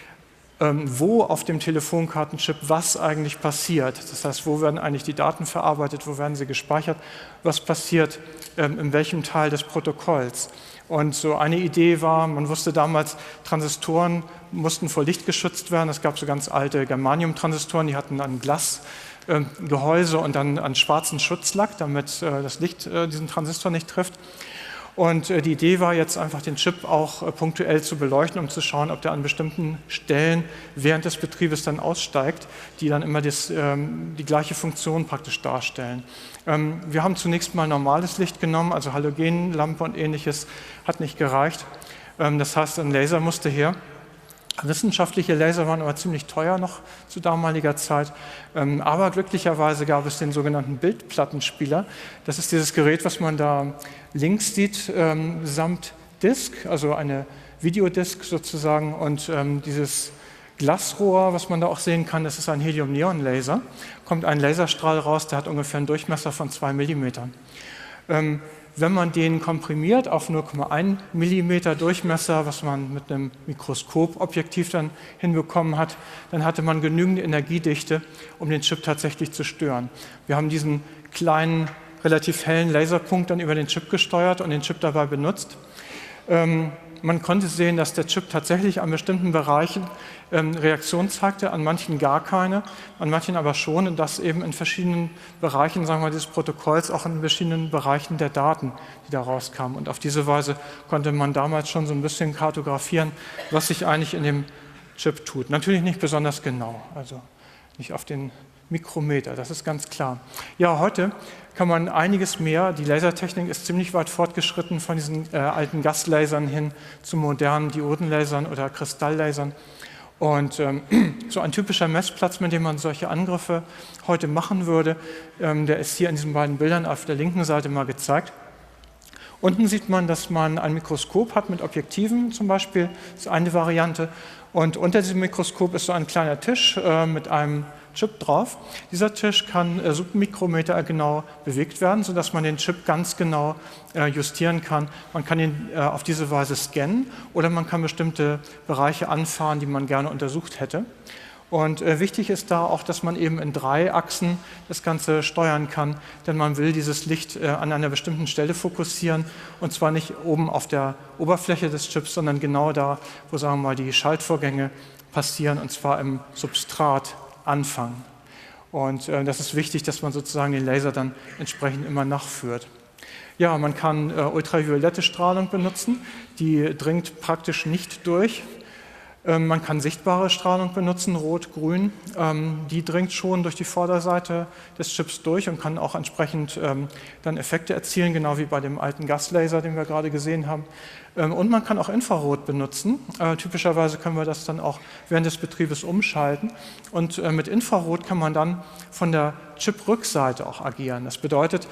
wo auf dem Telefonkartenchip was eigentlich passiert. Das heißt, wo werden eigentlich die Daten verarbeitet, wo werden sie gespeichert, was passiert in welchem Teil des Protokolls. Und so eine Idee war, man wusste damals, Transistoren mussten vor Licht geschützt werden. Es gab so ganz alte Germanium-Transistoren, die hatten ein Glasgehäuse und dann einen schwarzen Schutzlack, damit das Licht diesen Transistor nicht trifft. Und die Idee war jetzt einfach, den Chip auch punktuell zu beleuchten, um zu schauen, ob der an bestimmten Stellen während des Betriebes dann aussteigt, die dann immer die gleiche Funktion praktisch darstellen. Wir haben zunächst mal normales Licht genommen, also Halogenlampe und ähnliches hat nicht gereicht. Das heißt, ein Laser musste her. Wissenschaftliche Laser waren aber ziemlich teuer noch zu damaliger Zeit, aber glücklicherweise gab es den sogenannten Bildplattenspieler. Das ist dieses Gerät, was man da links sieht, samt Disk, also eine Videodisk sozusagen, und dieses Glasrohr, was man da auch sehen kann, das ist ein Helium-Neon-Laser. Kommt ein Laserstrahl raus, der hat ungefähr einen Durchmesser von 2 Millimetern. Wenn man den komprimiert auf 0,1 Millimeter Durchmesser, was man mit einem Mikroskopobjektiv dann hinbekommen hat, dann hatte man genügend Energiedichte, um den Chip tatsächlich zu stören. Wir haben diesen kleinen, relativ hellen Laserpunkt dann über den Chip gesteuert und den Chip dabei benutzt. Man konnte sehen, dass der Chip tatsächlich an bestimmten Bereichen Reaktion zeigte, an manchen gar keine, an manchen aber schon, und das eben in verschiedenen Bereichen, sagen wir, dieses Protokolls, auch in verschiedenen Bereichen der Daten, die da rauskamen. Und auf diese Weise konnte man damals schon so ein bisschen kartografieren, was sich eigentlich in dem Chip tut. Natürlich nicht besonders genau, also nicht auf den Mikrometer, das ist ganz klar. Ja, heute kann man einiges mehr. Die Lasertechnik ist ziemlich weit fortgeschritten von diesen alten Gaslasern hin zu modernen Diodenlasern oder Kristalllasern. Und so ein typischer Messplatz, mit dem man solche Angriffe heute machen würde, der ist hier in diesen beiden Bildern auf der linken Seite mal gezeigt. Unten sieht man, dass man ein Mikroskop hat mit Objektiven zum Beispiel, das ist eine Variante. Und unter diesem Mikroskop ist so ein kleiner Tisch mit einem Chip drauf. Dieser Tisch kann submikrometer genau bewegt werden, sodass man den Chip ganz genau justieren kann. Man kann ihn auf diese Weise scannen oder man kann bestimmte Bereiche anfahren, die man gerne untersucht hätte. Und wichtig ist da auch, dass man eben in 3 Achsen das Ganze steuern kann, denn man will dieses Licht an einer bestimmten Stelle fokussieren, und zwar nicht oben auf der Oberfläche des Chips, sondern genau da, wo, sagen wir mal, die Schaltvorgänge passieren, und zwar im Substrat anfangen. Und das ist wichtig, dass man sozusagen den Laser dann entsprechend immer nachführt. Ja, man kann ultraviolette Strahlung benutzen, die dringt praktisch nicht durch. Man kann sichtbare Strahlung benutzen, rot, grün. Die dringt schon durch die Vorderseite des Chips durch und kann auch entsprechend dann Effekte erzielen, genau wie bei dem alten Gaslaser, den wir gerade gesehen haben. Und man kann auch Infrarot benutzen. Typischerweise können wir das dann auch während des Betriebes umschalten. Und mit Infrarot kann man dann von der Chip-Rückseite auch agieren. Das bedeutet,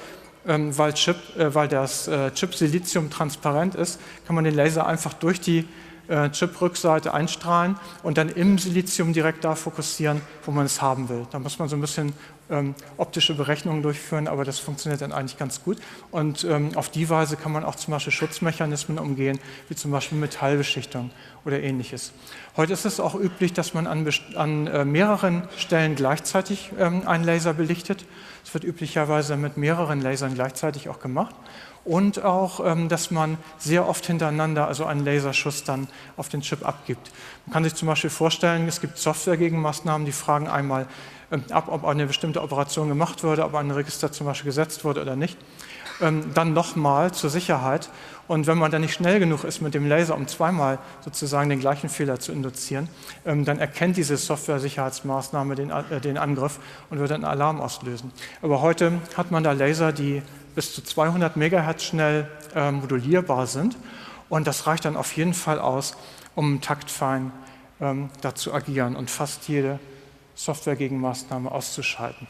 weil das Chip-Silizium transparent ist, kann man den Laser einfach durch die Chip-Rückseite einstrahlen und dann im Silizium direkt da fokussieren, wo man es haben will. Da muss man so ein bisschen optische Berechnungen durchführen, aber das funktioniert dann eigentlich ganz gut. Und auf die Weise kann man auch zum Beispiel Schutzmechanismen umgehen, wie zum Beispiel Metallbeschichtung oder ähnliches. Heute ist es auch üblich, dass man an mehreren Stellen gleichzeitig einen Laser belichtet. Das wird üblicherweise mit mehreren Lasern gleichzeitig auch gemacht. Und auch, dass man sehr oft hintereinander also einen Laserschuss dann auf den Chip abgibt. Man kann sich zum Beispiel vorstellen, es gibt Software-Gegenmaßnahmen, die fragen einmal ab, ob eine bestimmte Operation gemacht wurde, ob ein Register zum Beispiel gesetzt wurde oder nicht. Dann nochmal zur Sicherheit. Und wenn man dann nicht schnell genug ist mit dem Laser, um zweimal sozusagen den gleichen Fehler zu induzieren, dann erkennt diese Software-Sicherheitsmaßnahme den Angriff und wird einen Alarm auslösen. Aber heute hat man da Laser, die bis zu 200 Megahertz schnell modulierbar sind. Und das reicht dann auf jeden Fall aus, um taktfein da zu agieren und fast jede Software-Gegenmaßnahme auszuschalten.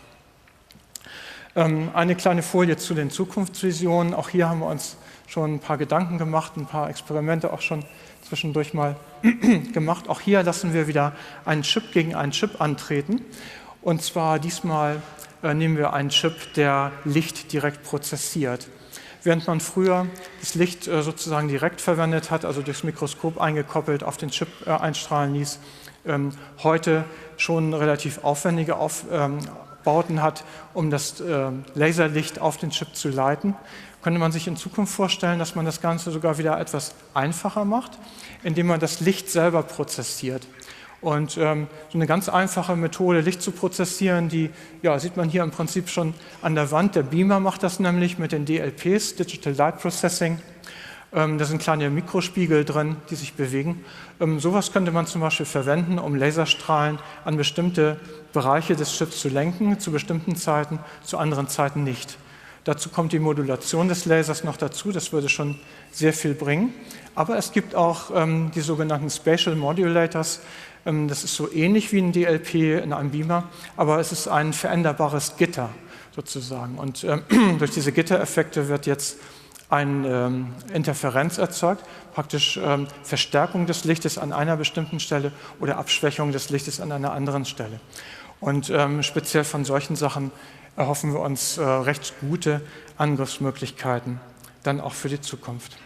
Eine kleine Folie zu den Zukunftsvisionen. Auch hier haben wir uns schon ein paar Gedanken gemacht, ein paar Experimente auch schon zwischendurch mal gemacht. Auch hier lassen wir wieder einen Chip gegen einen Chip antreten. Und zwar diesmal nehmen wir einen Chip, der Licht direkt prozessiert. Während man früher das Licht sozusagen direkt verwendet hat, also durchs Mikroskop eingekoppelt auf den Chip einstrahlen ließ, heute schon relativ aufwendige Bauten hat, um das Laserlicht auf den Chip zu leiten, könnte man sich in Zukunft vorstellen, dass man das Ganze sogar wieder etwas einfacher macht, indem man das Licht selber prozessiert. Und so eine ganz einfache Methode, Licht zu prozessieren, die sieht man hier im Prinzip schon an der Wand. Der Beamer macht das nämlich mit den DLPs, Digital Light Processing. Da sind kleine Mikrospiegel drin, die sich bewegen. Sowas könnte man zum Beispiel verwenden, um Laserstrahlen an bestimmte Bereiche des Chips zu lenken, zu bestimmten Zeiten, zu anderen Zeiten nicht. Dazu kommt die Modulation des Lasers noch dazu, das würde schon sehr viel bringen. Aber es gibt auch die sogenannten Spatial Modulators. Das ist so ähnlich wie ein DLP in einem Beamer, aber es ist ein veränderbares Gitter sozusagen. Und durch diese Gittereffekte wird jetzt eine Interferenz erzeugt, praktisch Verstärkung des Lichtes an einer bestimmten Stelle oder Abschwächung des Lichtes an einer anderen Stelle. Und speziell von solchen Sachen erhoffen wir uns recht gute Angriffsmöglichkeiten, dann auch für die Zukunft.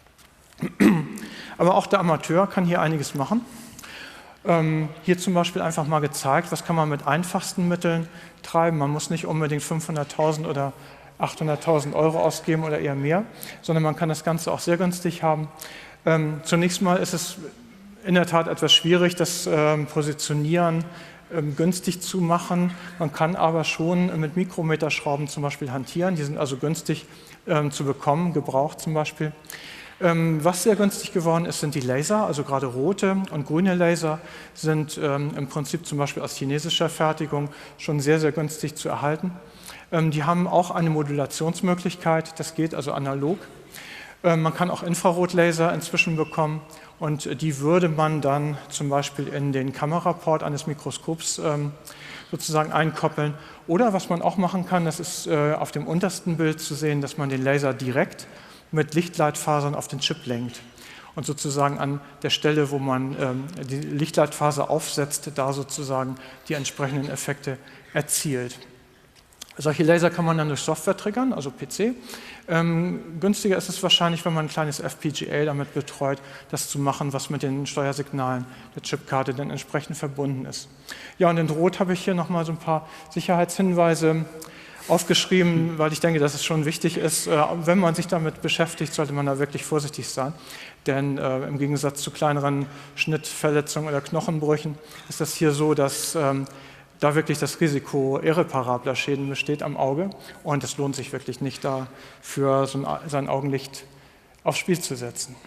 Aber auch der Amateur kann hier einiges machen. Hier zum Beispiel einfach mal gezeigt, was kann man mit einfachsten Mitteln treiben. Man muss nicht unbedingt 500.000 oder 800.000 Euro ausgeben oder eher mehr, sondern man kann das Ganze auch sehr günstig haben. Zunächst mal ist es in der Tat etwas schwierig, das Positionieren günstig zu machen. Man kann aber schon mit Mikrometerschrauben zum Beispiel hantieren. Die sind also günstig zu bekommen, gebraucht zum Beispiel. Was sehr günstig geworden ist, sind die Laser, also gerade rote und grüne Laser sind im Prinzip zum Beispiel aus chinesischer Fertigung schon sehr, sehr günstig zu erhalten. Die haben auch eine Modulationsmöglichkeit, das geht also analog. Man kann auch Infrarotlaser inzwischen bekommen und die würde man dann zum Beispiel in den Kameraport eines Mikroskops sozusagen einkoppeln. Oder was man auch machen kann, das ist auf dem untersten Bild zu sehen, dass man den Laser direkt mit Lichtleitfasern auf den Chip lenkt und sozusagen an der Stelle, wo man die Lichtleitfaser aufsetzt, da sozusagen die entsprechenden Effekte erzielt. Solche Laser kann man dann durch Software triggern, also PC. Günstiger ist es wahrscheinlich, wenn man ein kleines FPGA damit betreut, das zu machen, was mit den Steuersignalen der Chipkarte dann entsprechend verbunden ist. Ja, und in Rot habe ich hier nochmal so ein paar Sicherheitshinweise aufgeschrieben, weil ich denke, dass es schon wichtig ist, wenn man sich damit beschäftigt, sollte man da wirklich vorsichtig sein. Denn im Gegensatz zu kleineren Schnittverletzungen oder Knochenbrüchen ist das hier so, dass da wirklich das Risiko irreparabler Schäden besteht am Auge und es lohnt sich wirklich nicht, dafür sein Augenlicht aufs Spiel zu setzen.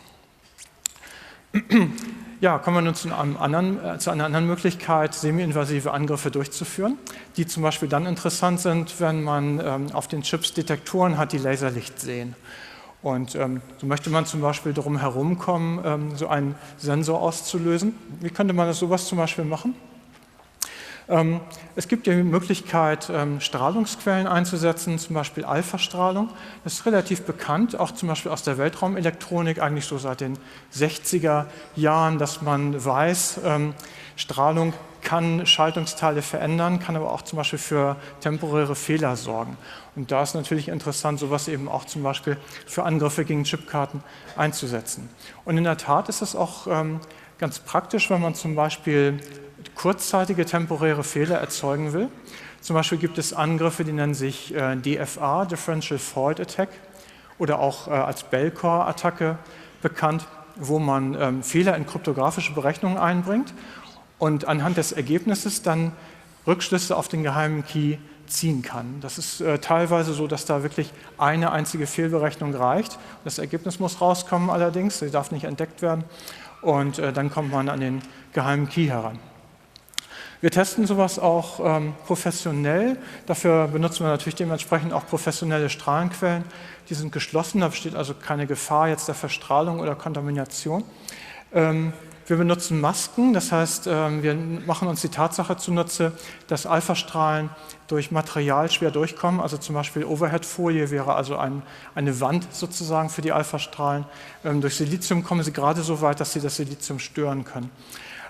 Ja, kommen wir nun zu einer anderen Möglichkeit, semi-invasive Angriffe durchzuführen, die zum Beispiel dann interessant sind, wenn man auf den Chips Detektoren hat, die Laserlicht sehen. Und so möchte man zum Beispiel darum herumkommen, so einen Sensor auszulösen. Wie könnte man sowas zum Beispiel machen? Es gibt die Möglichkeit, Strahlungsquellen einzusetzen, zum Beispiel Alpha-Strahlung. Das ist relativ bekannt, auch zum Beispiel aus der Weltraumelektronik, eigentlich so seit den 60er Jahren, dass man weiß, Strahlung kann Schaltungsteile verändern, kann aber auch zum Beispiel für temporäre Fehler sorgen. Und da ist natürlich interessant, sowas eben auch zum Beispiel für Angriffe gegen Chipkarten einzusetzen. Und in der Tat ist es auch ganz praktisch, wenn man zum Beispiel kurzzeitige temporäre Fehler erzeugen will. Zum Beispiel gibt es Angriffe, die nennen sich DFA, Differential Fault Attack, oder auch als Bell-Core-Attacke bekannt, wo man Fehler in kryptografische Berechnungen einbringt und anhand des Ergebnisses dann Rückschlüsse auf den geheimen Key ziehen kann. Das ist teilweise so, dass da wirklich eine einzige Fehlberechnung reicht. Das Ergebnis muss rauskommen allerdings, sie darf nicht entdeckt werden und dann kommt man an den geheimen Key heran. Wir testen sowas auch professionell. Dafür benutzen wir natürlich dementsprechend auch professionelle Strahlenquellen. Die sind geschlossen, da besteht also keine Gefahr jetzt der Verstrahlung oder Kontamination. Wir benutzen Masken, das heißt, wir machen uns die Tatsache zunutze, dass Alphastrahlen durch Material schwer durchkommen. Also zum Beispiel Overhead-Folie wäre also eine Wand sozusagen für die Alphastrahlen. Durch Silizium kommen sie gerade so weit, dass sie das Silizium stören können.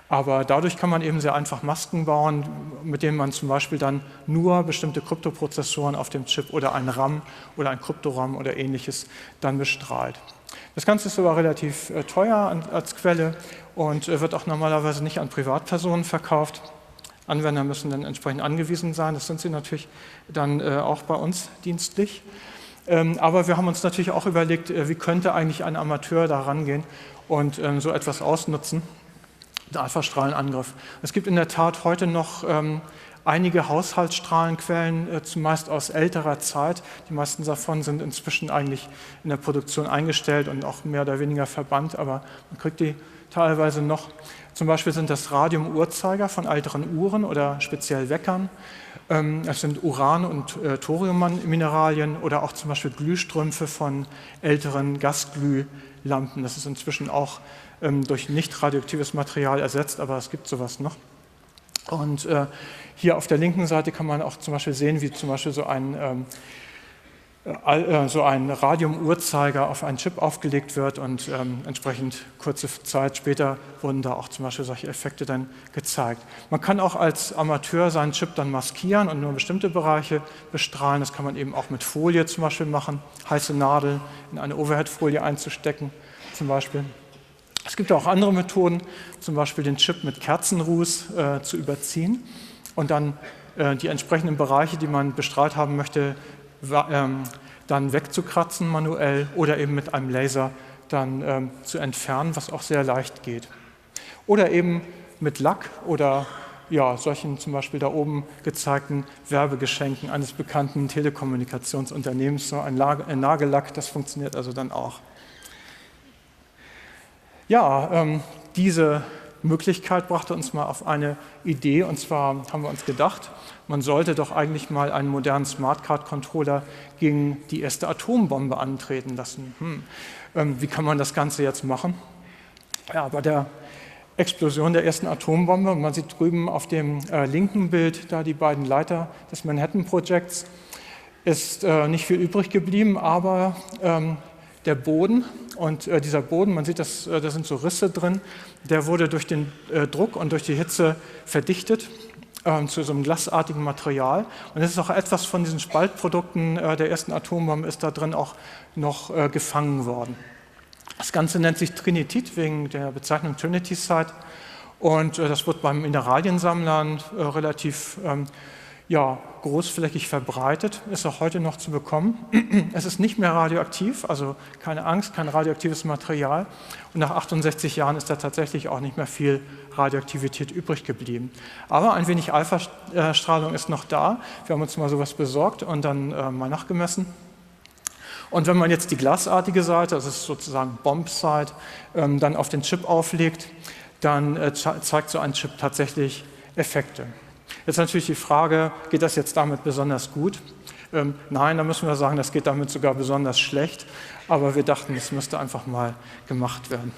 Aber dadurch kann man eben sehr einfach Masken bauen, mit denen man zum Beispiel dann nur bestimmte Kryptoprozessoren auf dem Chip oder ein RAM oder ein Kryptoram oder ähnliches dann bestrahlt. Das Ganze ist aber relativ teuer als Quelle und wird auch normalerweise nicht an Privatpersonen verkauft. Anwender müssen dann entsprechend angewiesen sein, das sind sie natürlich dann auch bei uns dienstlich. Aber wir haben uns natürlich auch überlegt, wie könnte eigentlich ein Amateur da rangehen und so etwas ausnutzen, den Alphastrahlenangriff. Es gibt in der Tat heute noch einige Haushaltsstrahlenquellen, zumeist aus älterer Zeit. Die meisten davon sind inzwischen eigentlich in der Produktion eingestellt und auch mehr oder weniger verbannt, aber man kriegt die teilweise noch. Zum Beispiel sind das Radium-Uhrzeiger von älteren Uhren oder speziell Weckern. Es sind Uran- und Thoriummineralien oder auch zum Beispiel Glühstrümpfe von älteren Gasglühlampen. Das ist inzwischen auch durch nicht radioaktives Material ersetzt, aber es gibt sowas noch. Und hier auf der linken Seite kann man auch zum Beispiel sehen, wie zum Beispiel so ein Radium-Uhrzeiger auf einen Chip aufgelegt wird und entsprechend kurze Zeit später wurden da auch zum Beispiel solche Effekte dann gezeigt. Man kann auch als Amateur seinen Chip dann maskieren und nur bestimmte Bereiche bestrahlen. Das kann man eben auch mit Folie zum Beispiel machen, heiße Nadel in eine Overhead-Folie einzustecken zum Beispiel. Es gibt auch andere Methoden, zum Beispiel den Chip mit Kerzenruß zu überziehen und dann die entsprechenden Bereiche, die man bestrahlt haben möchte, dann wegzukratzen manuell oder eben mit einem Laser dann zu entfernen, was auch sehr leicht geht. Oder eben mit Lack oder ja, solchen zum Beispiel da oben gezeigten Werbegeschenken eines bekannten Telekommunikationsunternehmens, so ein Nagellack, das funktioniert also dann auch. Ja, diese Möglichkeit brachte uns mal auf eine Idee, und zwar haben wir uns gedacht, man sollte doch eigentlich mal einen modernen Smartcard-Controller gegen die erste Atombombe antreten lassen. Wie kann man das Ganze jetzt machen? Ja, bei der Explosion der ersten Atombombe, man sieht drüben auf dem linken Bild da die beiden Leiter des Manhattan-Projekts, ist nicht viel übrig geblieben, aber der Boden, und dieser Boden, man sieht, da sind so Risse drin, der wurde durch den Druck und durch die Hitze verdichtet zu so einem glasartigen Material. Und es ist auch etwas von diesen Spaltprodukten der ersten Atombombe ist da drin auch noch gefangen worden. Das Ganze nennt sich Trinitit wegen der Bezeichnung Trinity Site und das wird beim Mineraliensammlern relativ großflächig verbreitet, ist auch heute noch zu bekommen. Es ist nicht mehr radioaktiv, also keine Angst, kein radioaktives Material. Und nach 68 Jahren ist da tatsächlich auch nicht mehr viel Radioaktivität übrig geblieben. Aber ein wenig Alpha-Strahlung ist noch da. Wir haben uns mal sowas besorgt und dann mal nachgemessen. Und wenn man jetzt die glasartige Seite, das ist sozusagen Bomb-Site, dann auf den Chip auflegt, dann zeigt so ein Chip tatsächlich Effekte. Jetzt natürlich die Frage, geht das jetzt damit besonders gut? Nein, da müssen wir sagen, das geht damit sogar besonders schlecht. Aber wir dachten, das müsste einfach mal gemacht werden.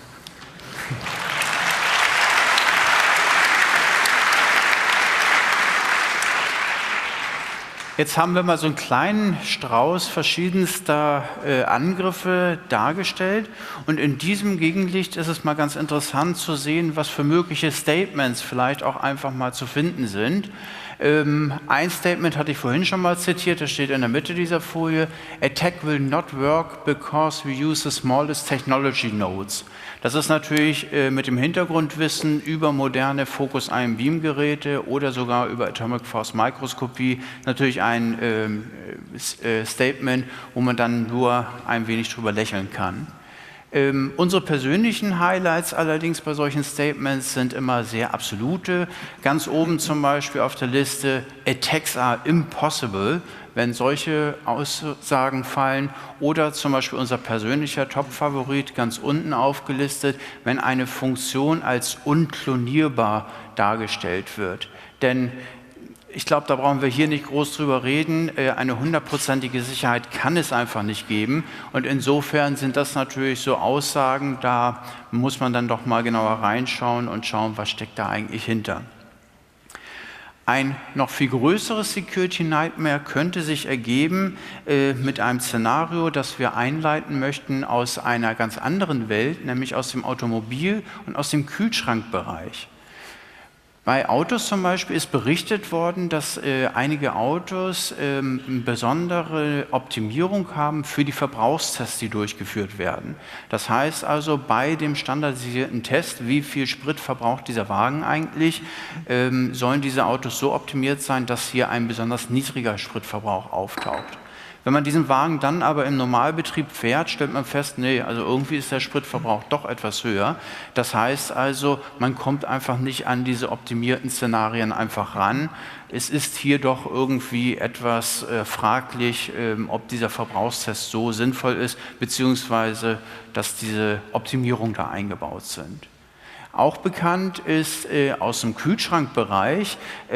Jetzt haben wir mal so einen kleinen Strauß verschiedenster Angriffe dargestellt. Und in diesem Gegenlicht ist es mal ganz interessant zu sehen, was für mögliche Statements vielleicht auch einfach mal zu finden sind. Ein Statement hatte ich vorhin schon mal zitiert, das steht in der Mitte dieser Folie. Attack will not work because we use the smallest technology nodes. Das ist natürlich mit dem Hintergrundwissen über moderne Focus-Ion-Beam-Geräte oder sogar über Atomic Force Mikroskopie natürlich ein Statement, wo man dann nur ein wenig drüber lächeln kann. Unsere persönlichen Highlights allerdings bei solchen Statements sind immer sehr absolute. Ganz oben zum Beispiel auf der Liste Attacks are impossible, wenn solche Aussagen fallen. Oder zum Beispiel unser persönlicher Top-Favorit ganz unten aufgelistet, wenn eine Funktion als unklonierbar dargestellt wird. Denn ich glaube, da brauchen wir hier nicht groß drüber reden. Eine 100%ige Sicherheit kann es einfach nicht geben. Und insofern sind das natürlich so Aussagen, da muss man dann doch mal genauer reinschauen und schauen, was steckt da eigentlich hinter. Ein noch viel größeres Security Nightmare könnte sich ergeben mit einem Szenario, das wir einleiten möchten aus einer ganz anderen Welt, nämlich aus dem Automobil- und aus dem Kühlschrankbereich. Bei Autos zum Beispiel ist berichtet worden, dass einige Autos besondere Optimierung haben für die Verbrauchstests, die durchgeführt werden. Das heißt also, bei dem standardisierten Test, wie viel Sprit verbraucht dieser Wagen eigentlich, sollen diese Autos so optimiert sein, dass hier ein besonders niedriger Spritverbrauch auftaucht. Wenn man diesen Wagen dann aber im Normalbetrieb fährt, stellt man fest, nee, also irgendwie ist der Spritverbrauch doch etwas höher. Das heißt also, man kommt einfach nicht an diese optimierten Szenarien einfach ran. Es ist hier doch irgendwie etwas fraglich, ob dieser Verbrauchstest so sinnvoll ist, beziehungsweise dass diese Optimierungen da eingebaut sind. Auch bekannt ist aus dem Kühlschrankbereich,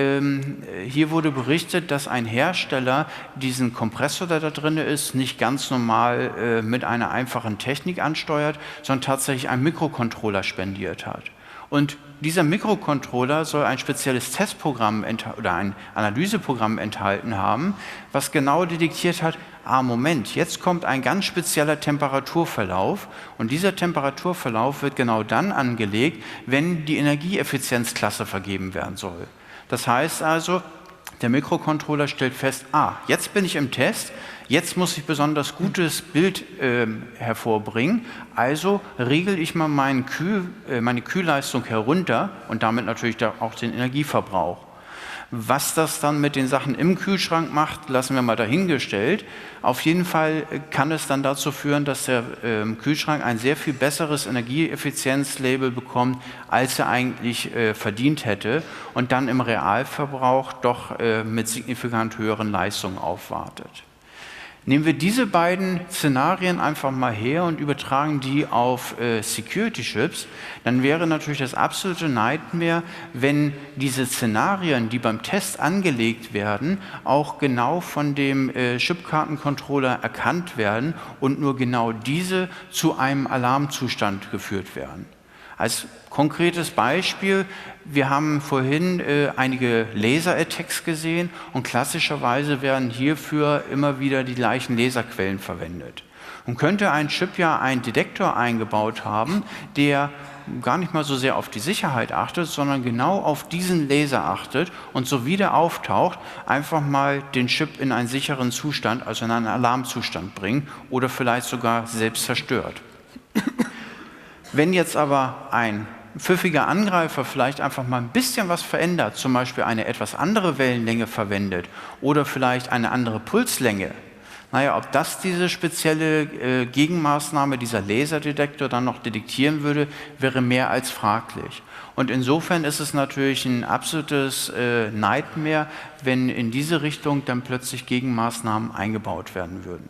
hier wurde berichtet, dass ein Hersteller diesen Kompressor, der da drin ist, nicht ganz normal mit einer einfachen Technik ansteuert, sondern tatsächlich einen Mikrocontroller spendiert hat. Und dieser Mikrocontroller soll ein spezielles Testprogramm oder ein Analyseprogramm enthalten haben, was genau detektiert hat, Moment, jetzt kommt ein ganz spezieller Temperaturverlauf und dieser Temperaturverlauf wird genau dann angelegt, wenn die Energieeffizienzklasse vergeben werden soll. Das heißt also, der Mikrocontroller stellt fest, jetzt bin ich im Test, jetzt muss ich besonders gutes Bild hervorbringen, also regle ich mal meine Kühlleistung herunter und damit natürlich auch den Energieverbrauch. Was das dann mit den Sachen im Kühlschrank macht, lassen wir mal dahingestellt. Auf jeden Fall kann es dann dazu führen, dass der Kühlschrank ein sehr viel besseres Energieeffizienzlabel bekommt, als er eigentlich verdient hätte und dann im Realverbrauch doch mit signifikant höheren Leistungen aufwartet. Nehmen wir diese beiden Szenarien einfach mal her und übertragen die auf Security-Chips, dann wäre natürlich das absolute Nightmare, wenn diese Szenarien, die beim Test angelegt werden, auch genau von dem Chipkartencontroller erkannt werden und nur genau diese zu einem Alarmzustand geführt werden. Als konkretes Beispiel, wir haben vorhin einige Laser-Attacks gesehen und klassischerweise werden hierfür immer wieder die gleichen Laserquellen verwendet. Und könnte ein Chip ja einen Detektor eingebaut haben, der gar nicht mal so sehr auf die Sicherheit achtet, sondern genau auf diesen Laser achtet und so wie der auftaucht, einfach mal den Chip in einen sicheren Zustand, also in einen Alarmzustand bringt oder vielleicht sogar selbst zerstört. Wenn jetzt aber ein pfiffiger Angreifer vielleicht einfach mal ein bisschen was verändert, zum Beispiel eine etwas andere Wellenlänge verwendet oder vielleicht eine andere Pulslänge, ob das diese spezielle Gegenmaßnahme, dieser Laserdetektor dann noch detektieren würde, wäre mehr als fraglich. Und insofern ist es natürlich ein absolutes Nightmare, wenn in diese Richtung dann plötzlich Gegenmaßnahmen eingebaut werden würden.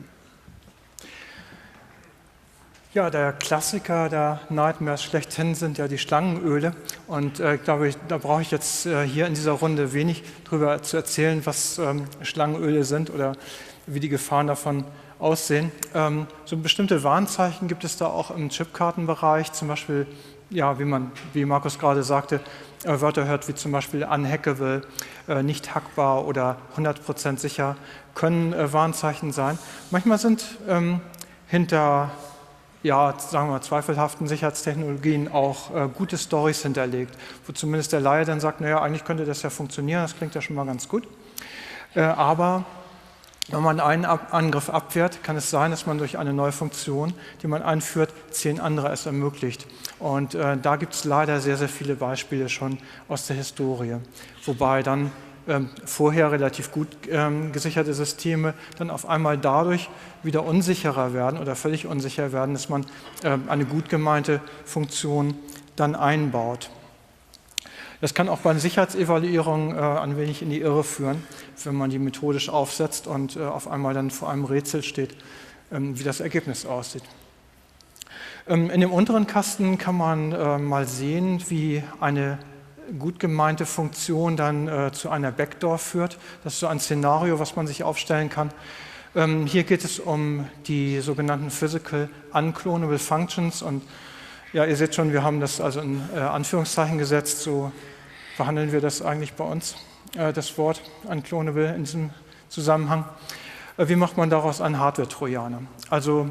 Ja, der Klassiker der Nightmares schlechthin sind ja die Schlangenöle. Und glaube ich, da brauche ich jetzt hier in dieser Runde wenig drüber zu erzählen, was Schlangenöle sind oder wie die Gefahren davon aussehen. So bestimmte Warnzeichen gibt es da auch im Chipkartenbereich, zum Beispiel, ja, wie Markus gerade sagte, Wörter hört wie zum Beispiel unhackable, nicht hackbar oder 100% sicher, können Warnzeichen sein. Manchmal sind hinter sagen wir zweifelhaften Sicherheitstechnologien auch gute Storys hinterlegt, wo zumindest der Laie dann sagt, naja, eigentlich könnte das ja funktionieren, das klingt ja schon mal ganz gut. Aber wenn man einen Angriff abwehrt, kann es sein, dass man durch eine neue Funktion, die man einführt, 10 andere es ermöglicht. Und da gibt es leider sehr, sehr viele Beispiele schon aus der Historie, wobei dann vorher relativ gut gesicherte Systeme dann auf einmal dadurch wieder unsicherer werden oder völlig unsicher werden, dass man eine gut gemeinte Funktion dann einbaut. Das kann auch bei einer Sicherheitsevaluierung ein wenig in die Irre führen, wenn man die methodisch aufsetzt und auf einmal dann vor einem Rätsel steht, wie das Ergebnis aussieht. In dem unteren Kasten kann man mal sehen, wie eine gut gemeinte Funktion dann zu einer Backdoor führt. Das ist so ein Szenario, was man sich aufstellen kann. Hier geht es um die sogenannten Physical Unclonable Functions und ja, ihr seht schon, wir haben das also in Anführungszeichen gesetzt, so behandeln wir das eigentlich bei uns, das Wort Unclonable in diesem Zusammenhang. Wie macht man daraus einen Hardware-Trojaner? Also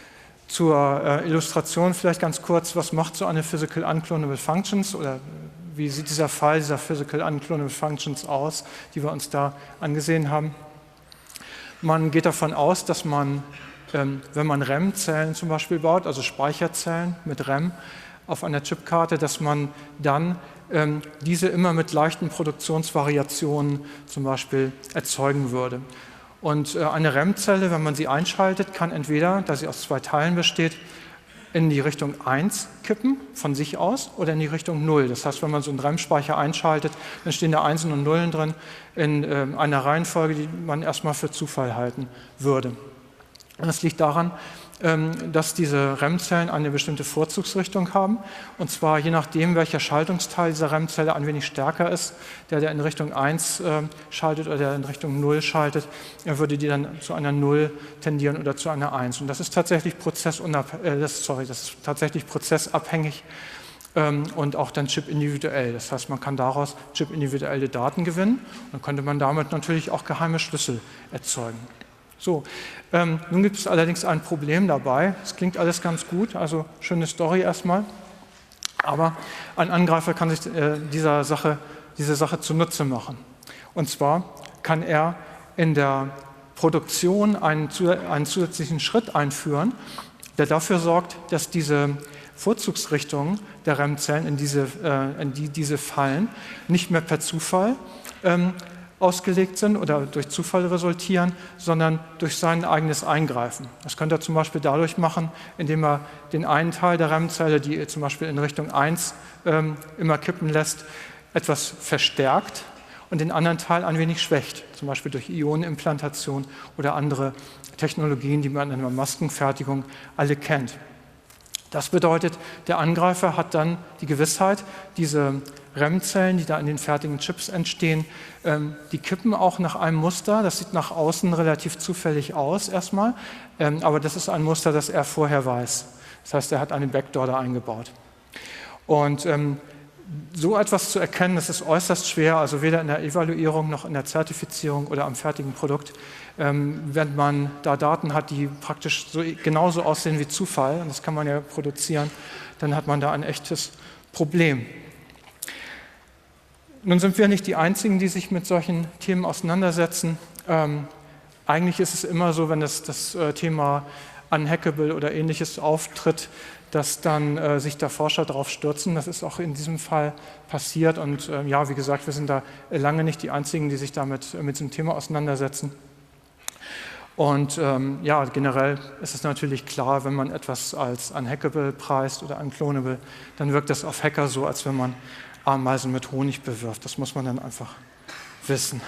zur Illustration vielleicht ganz kurz, was macht so eine Physical Unclonable Functions oder wie sieht dieser Fall, dieser Physical Unclonable Functions aus, die wir uns da angesehen haben. Man geht davon aus, dass man, wenn man RAM-Zellen zum Beispiel baut, also Speicherzellen mit RAM auf einer Chipkarte, dass man dann diese immer mit leichten Produktionsvariationen zum Beispiel erzeugen würde. Und eine RAM-Zelle, wenn man sie einschaltet, kann entweder, da sie aus 2 Teilen besteht, in die Richtung 1 kippen, von sich aus, oder in die Richtung 0. Das heißt, wenn man so einen RAM-Speicher einschaltet, dann stehen da Einsen und Nullen drin in einer Reihenfolge, die man erstmal für Zufall halten würde. Und das liegt daran, dass diese RAM-Zellen eine bestimmte Vorzugsrichtung haben. Und zwar je nachdem, welcher Schaltungsteil dieser RAM-Zelle ein wenig stärker ist, der in Richtung 1 schaltet oder der in Richtung 0 schaltet, würde die dann zu einer 0 tendieren oder zu einer 1. Und das ist tatsächlich prozessabhängig und auch dann chipindividuell. Das heißt, man kann daraus chipindividuelle Daten gewinnen. Dann könnte man damit natürlich auch geheime Schlüssel erzeugen. So, nun gibt es allerdings ein Problem dabei. Es klingt alles ganz gut, also schöne Story erstmal. Aber ein Angreifer kann sich diese Sache zunutze machen. Und zwar kann er in der Produktion einen zusätzlichen Schritt einführen, der dafür sorgt, dass diese Vorzugsrichtungen der RAM-Zellen, in die diese fallen, nicht mehr per Zufall ausgelegt sind oder durch Zufall resultieren, sondern durch sein eigenes Eingreifen. Das könnte er zum Beispiel dadurch machen, indem er den einen Teil der RAM-Zelle, die zum Beispiel in Richtung 1 immer kippen lässt, etwas verstärkt und den anderen Teil ein wenig schwächt, zum Beispiel durch Ionenimplantation oder andere Technologien, die man in der Maskenfertigung alle kennt. Das bedeutet, der Angreifer hat dann die Gewissheit, diese RAM-Zellen, die da in den fertigen Chips entstehen, die kippen auch nach einem Muster. Das sieht nach außen relativ zufällig aus erstmal, aber das ist ein Muster, das er vorher weiß. Das heißt, er hat eine Backdoor da eingebaut. Und so etwas zu erkennen, das ist äußerst schwer, also weder in der Evaluierung noch in der Zertifizierung oder am fertigen Produkt. Wenn man da Daten hat, die praktisch genauso aussehen wie Zufall, und das kann man ja produzieren, dann hat man da ein echtes Problem. Nun sind wir nicht die Einzigen, die sich mit solchen Themen auseinandersetzen. Eigentlich ist es immer so, wenn das Thema Unhackable oder Ähnliches auftritt, dass dann sich da Forscher drauf stürzen. Das ist auch in diesem Fall passiert. Und ja, wie gesagt, wir sind da lange nicht die Einzigen, die sich damit mit diesem Thema auseinandersetzen. Und ja, generell ist es natürlich klar, wenn man etwas als unhackable preist oder unclonable, dann wirkt das auf Hacker so, als wenn man Ameisen mit Honig bewirft. Das muss man dann einfach wissen.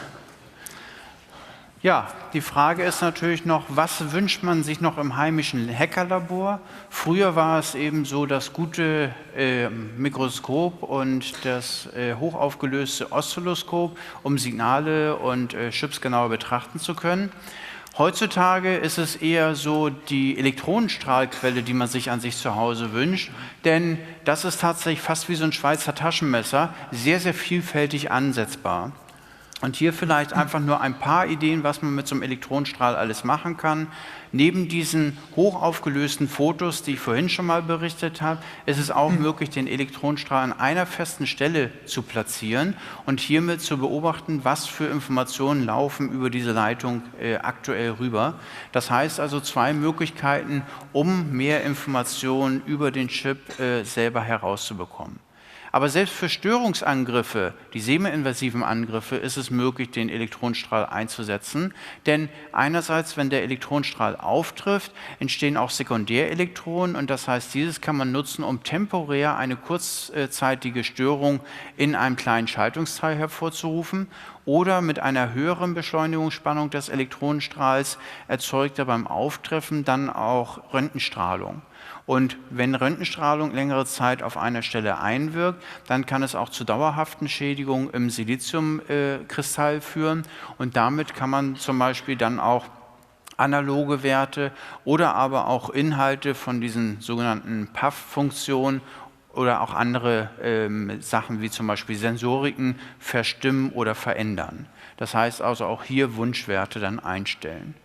Ja, die Frage ist natürlich noch, was wünscht man sich noch im heimischen Hackerlabor? Früher war es eben so, das gute Mikroskop und das hochaufgelöste Oszilloskop, um Signale und Chips genauer betrachten zu können. Heutzutage ist es eher so die Elektronenstrahlquelle, die man sich an sich zu Hause wünscht, denn das ist tatsächlich fast wie so ein Schweizer Taschenmesser, sehr, sehr vielfältig ansetzbar. Und hier vielleicht einfach nur ein paar Ideen, was man mit so einem Elektronenstrahl alles machen kann. Neben diesen hochaufgelösten Fotos, die ich vorhin schon mal berichtet habe, ist es auch möglich, den Elektronenstrahl an einer festen Stelle zu platzieren und hiermit zu beobachten, was für Informationen laufen über diese Leitung aktuell rüber. Das heißt also 2 Möglichkeiten, um mehr Informationen über den Chip selber herauszubekommen. Aber selbst für Störungsangriffe, die semi-invasiven Angriffe, ist es möglich, den Elektronenstrahl einzusetzen. Denn einerseits, wenn der Elektronenstrahl auftrifft, entstehen auch Sekundärelektronen. Und das heißt, dieses kann man nutzen, um temporär eine kurzzeitige Störung in einem kleinen Schaltungsteil hervorzurufen. Oder mit einer höheren Beschleunigungsspannung des Elektronenstrahls erzeugt er beim Auftreffen dann auch Röntgenstrahlung. Und wenn Röntgenstrahlung längere Zeit auf einer Stelle einwirkt, dann kann es auch zu dauerhaften Schädigungen im Siliziumkristall führen. Und damit kann man zum Beispiel dann auch analoge Werte oder aber auch Inhalte von diesen sogenannten PAF-Funktionen oder auch andere Sachen wie zum Beispiel Sensoriken verstimmen oder verändern. Das heißt also auch hier Wunschwerte dann einstellen.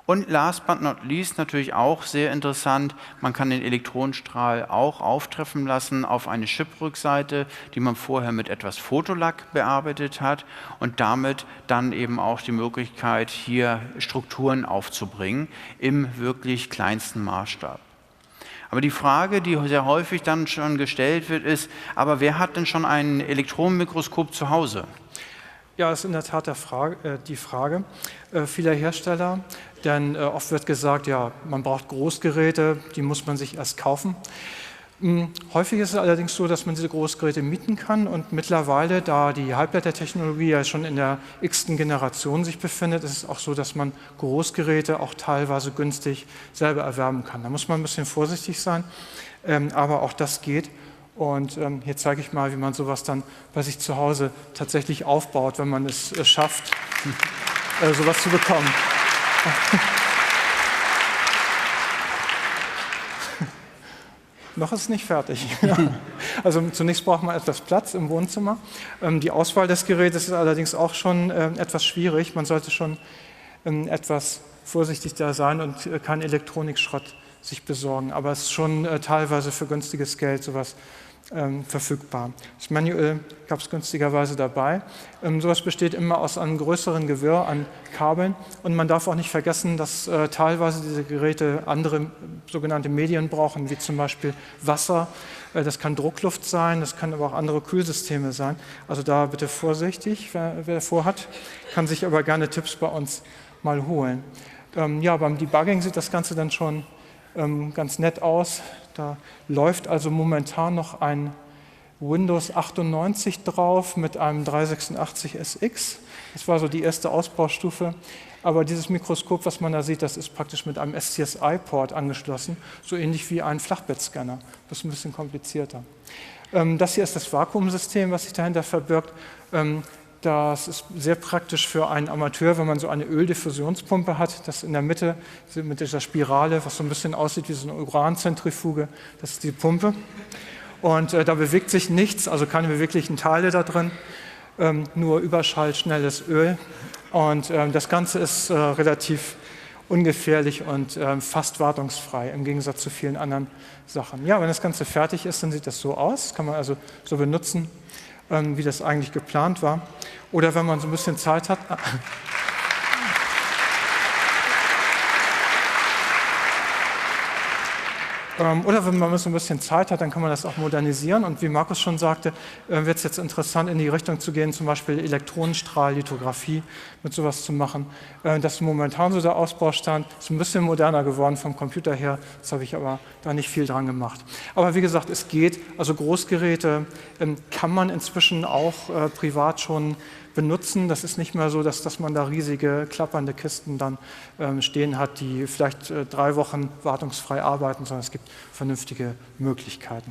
Und last but not least natürlich auch sehr interessant, man kann den Elektronenstrahl auch auftreffen lassen auf eine Chip-Rückseite, die man vorher mit etwas Fotolack bearbeitet hat und damit dann eben auch die Möglichkeit, hier Strukturen aufzubringen im wirklich kleinsten Maßstab. Aber die Frage, die sehr häufig dann schon gestellt wird, ist, aber wer hat denn schon ein Elektronenmikroskop zu Hause? Ja, das ist in der Tat die Frage vieler Hersteller, denn oft wird gesagt, ja, man braucht Großgeräte, die muss man sich erst kaufen. Häufig ist es allerdings so, dass man diese Großgeräte mieten kann und mittlerweile, da die Halbleitertechnologie ja schon in der x-ten Generation sich befindet, ist es auch so, dass man Großgeräte auch teilweise günstig selber erwerben kann. Da muss man ein bisschen vorsichtig sein, aber auch das geht. Und hier zeige ich mal, wie man sowas dann bei sich zu Hause tatsächlich aufbaut, wenn man es schafft, sowas zu bekommen. Noch ist es nicht fertig. Also zunächst braucht man etwas Platz im Wohnzimmer. Die Auswahl des Gerätes ist allerdings auch schon etwas schwierig. Man sollte schon etwas vorsichtig da sein und keinen Elektronikschrott sich besorgen. Aber es ist schon teilweise für günstiges Geld sowas verfügbar. Das Manual gab es günstigerweise dabei. Sowas besteht immer aus einem größeren Gewirr an Kabeln und man darf auch nicht vergessen, dass teilweise diese Geräte andere sogenannte Medien brauchen, wie zum Beispiel Wasser. Das kann Druckluft sein, das kann aber auch andere Kühlsysteme sein. Also da bitte vorsichtig, wer vorhat, kann sich aber gerne Tipps bei uns mal holen. Ja, beim Debugging sieht das Ganze dann schon ganz nett aus. Da läuft also momentan noch ein Windows 98 drauf mit einem 386SX. Das war so die erste Ausbaustufe. Aber dieses Mikroskop, was man da sieht, das ist praktisch mit einem SCSI-Port angeschlossen, so ähnlich wie ein Flachbettscanner. Das ist ein bisschen komplizierter. Das hier ist das Vakuumsystem, was sich dahinter verbirgt. Das ist sehr praktisch für einen Amateur, wenn man so eine Öldiffusionspumpe hat, das in der Mitte mit dieser Spirale, was so ein bisschen aussieht wie so eine Uranzentrifuge, das ist die Pumpe. Und da bewegt sich nichts, also keine beweglichen Teile da drin, nur überschallschnelles Öl. Und das Ganze ist relativ ungefährlich und fast wartungsfrei, im Gegensatz zu vielen anderen Sachen. Ja, wenn das Ganze fertig ist, dann sieht das so aus, das kann man also so benutzen, wie das eigentlich geplant war. Oder wenn man so ein bisschen Zeit hat. Oder wenn man so ein bisschen Zeit hat, dann kann man das auch modernisieren. Und wie Markus schon sagte, wird es jetzt interessant, in die Richtung zu gehen, zum Beispiel Elektronenstrahl-Lithografie mit sowas zu machen. Das ist momentan so der Ausbaustand. Ist ein bisschen moderner geworden vom Computer her. Das habe ich aber da nicht viel dran gemacht. Aber wie gesagt, es geht. Also Großgeräte kann man inzwischen auch privat schon benutzen. Das ist nicht mehr so, dass man da riesige, klappernde Kisten dann stehen hat, die vielleicht 3 Wochen wartungsfrei arbeiten, sondern es gibt vernünftige Möglichkeiten.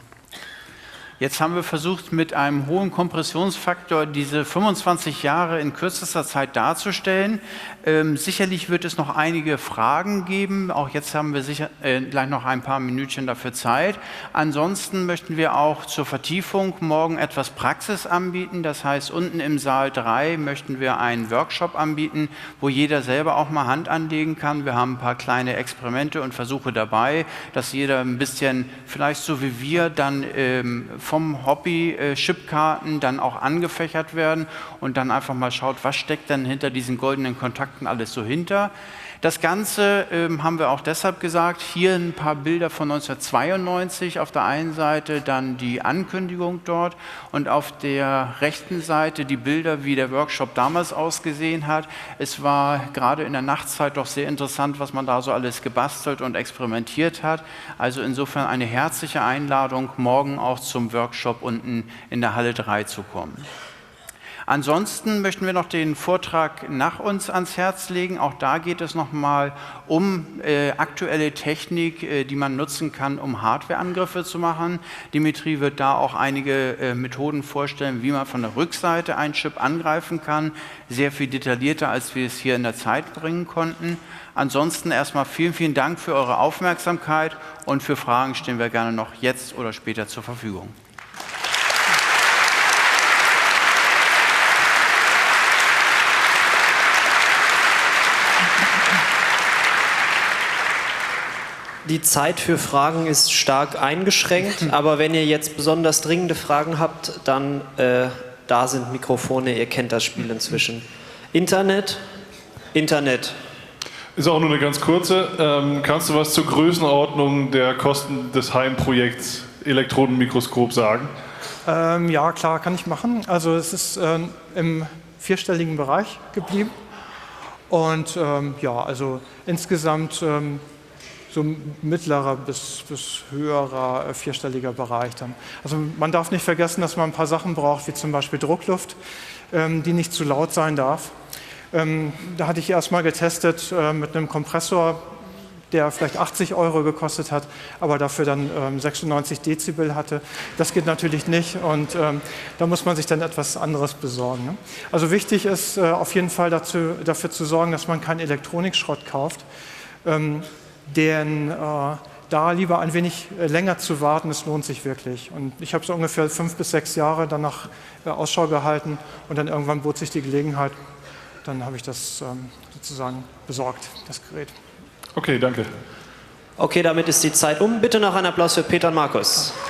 Jetzt haben wir versucht, mit einem hohen Kompressionsfaktor diese 25 Jahre in kürzester Zeit darzustellen. Sicherlich wird es noch einige Fragen geben. Auch jetzt haben wir sicher gleich noch ein paar Minütchen dafür Zeit. Ansonsten möchten wir auch zur Vertiefung morgen etwas Praxis anbieten. Das heißt, unten im Saal 3 möchten wir einen Workshop anbieten, wo jeder selber auch mal Hand anlegen kann. Wir haben ein paar kleine Experimente und Versuche dabei, dass jeder ein bisschen, vielleicht so wie wir, dann vom Hobby Chipkarten dann auch angefächert werden und dann einfach mal schaut, was steckt denn hinter diesen goldenen Kontakten alles so hinter. Das Ganze haben wir auch deshalb gesagt, hier ein paar Bilder von 1992 auf der einen Seite, dann die Ankündigung dort und auf der rechten Seite die Bilder, wie der Workshop damals ausgesehen hat. Es war gerade in der Nachtzeit doch sehr interessant, was man da so alles gebastelt und experimentiert hat. Also insofern eine herzliche Einladung, morgen auch zum Workshop unten in der Halle 3 zu kommen. Ansonsten möchten wir noch den Vortrag nach uns ans Herz legen. Auch da geht es nochmal um aktuelle Technik, die man nutzen kann, um Hardwareangriffe zu machen. Dimitri wird da auch einige Methoden vorstellen, wie man von der Rückseite einen Chip angreifen kann. Sehr viel detaillierter, als wir es hier in der Zeit bringen konnten. Ansonsten erstmal vielen, vielen Dank für eure Aufmerksamkeit und für Fragen stehen wir gerne noch jetzt oder später zur Verfügung. Die Zeit für Fragen ist stark eingeschränkt, aber wenn ihr jetzt besonders dringende Fragen habt, dann da sind Mikrofone, ihr kennt das Spiel inzwischen. Internet. Ist auch nur eine ganz kurze. Kannst du was zur Größenordnung der Kosten des Heimprojekts Elektronenmikroskop sagen? Ja, klar, kann ich machen. Also es ist im vierstelligen Bereich geblieben. Und ja, also insgesamt so mittlerer bis höherer vierstelliger Bereich dann. Also man darf nicht vergessen, dass man ein paar Sachen braucht, wie zum Beispiel Druckluft, die nicht zu laut sein darf. Da hatte ich erstmal getestet mit einem Kompressor, der vielleicht 80 € gekostet hat, aber dafür dann 96 Dezibel hatte. Das geht natürlich nicht und da muss man sich dann etwas anderes besorgen. Ne? Also wichtig ist auf jeden Fall dafür zu sorgen, dass man keinen Elektronikschrott kauft, denn da lieber ein wenig länger zu warten, das lohnt sich wirklich. Und ich habe so ungefähr 5 bis 6 Jahre danach Ausschau gehalten und dann irgendwann bot sich die Gelegenheit, dann habe ich das sozusagen besorgt, das Gerät. Okay, danke. Okay, damit ist die Zeit um. Bitte noch einen Applaus für Peter und Markus.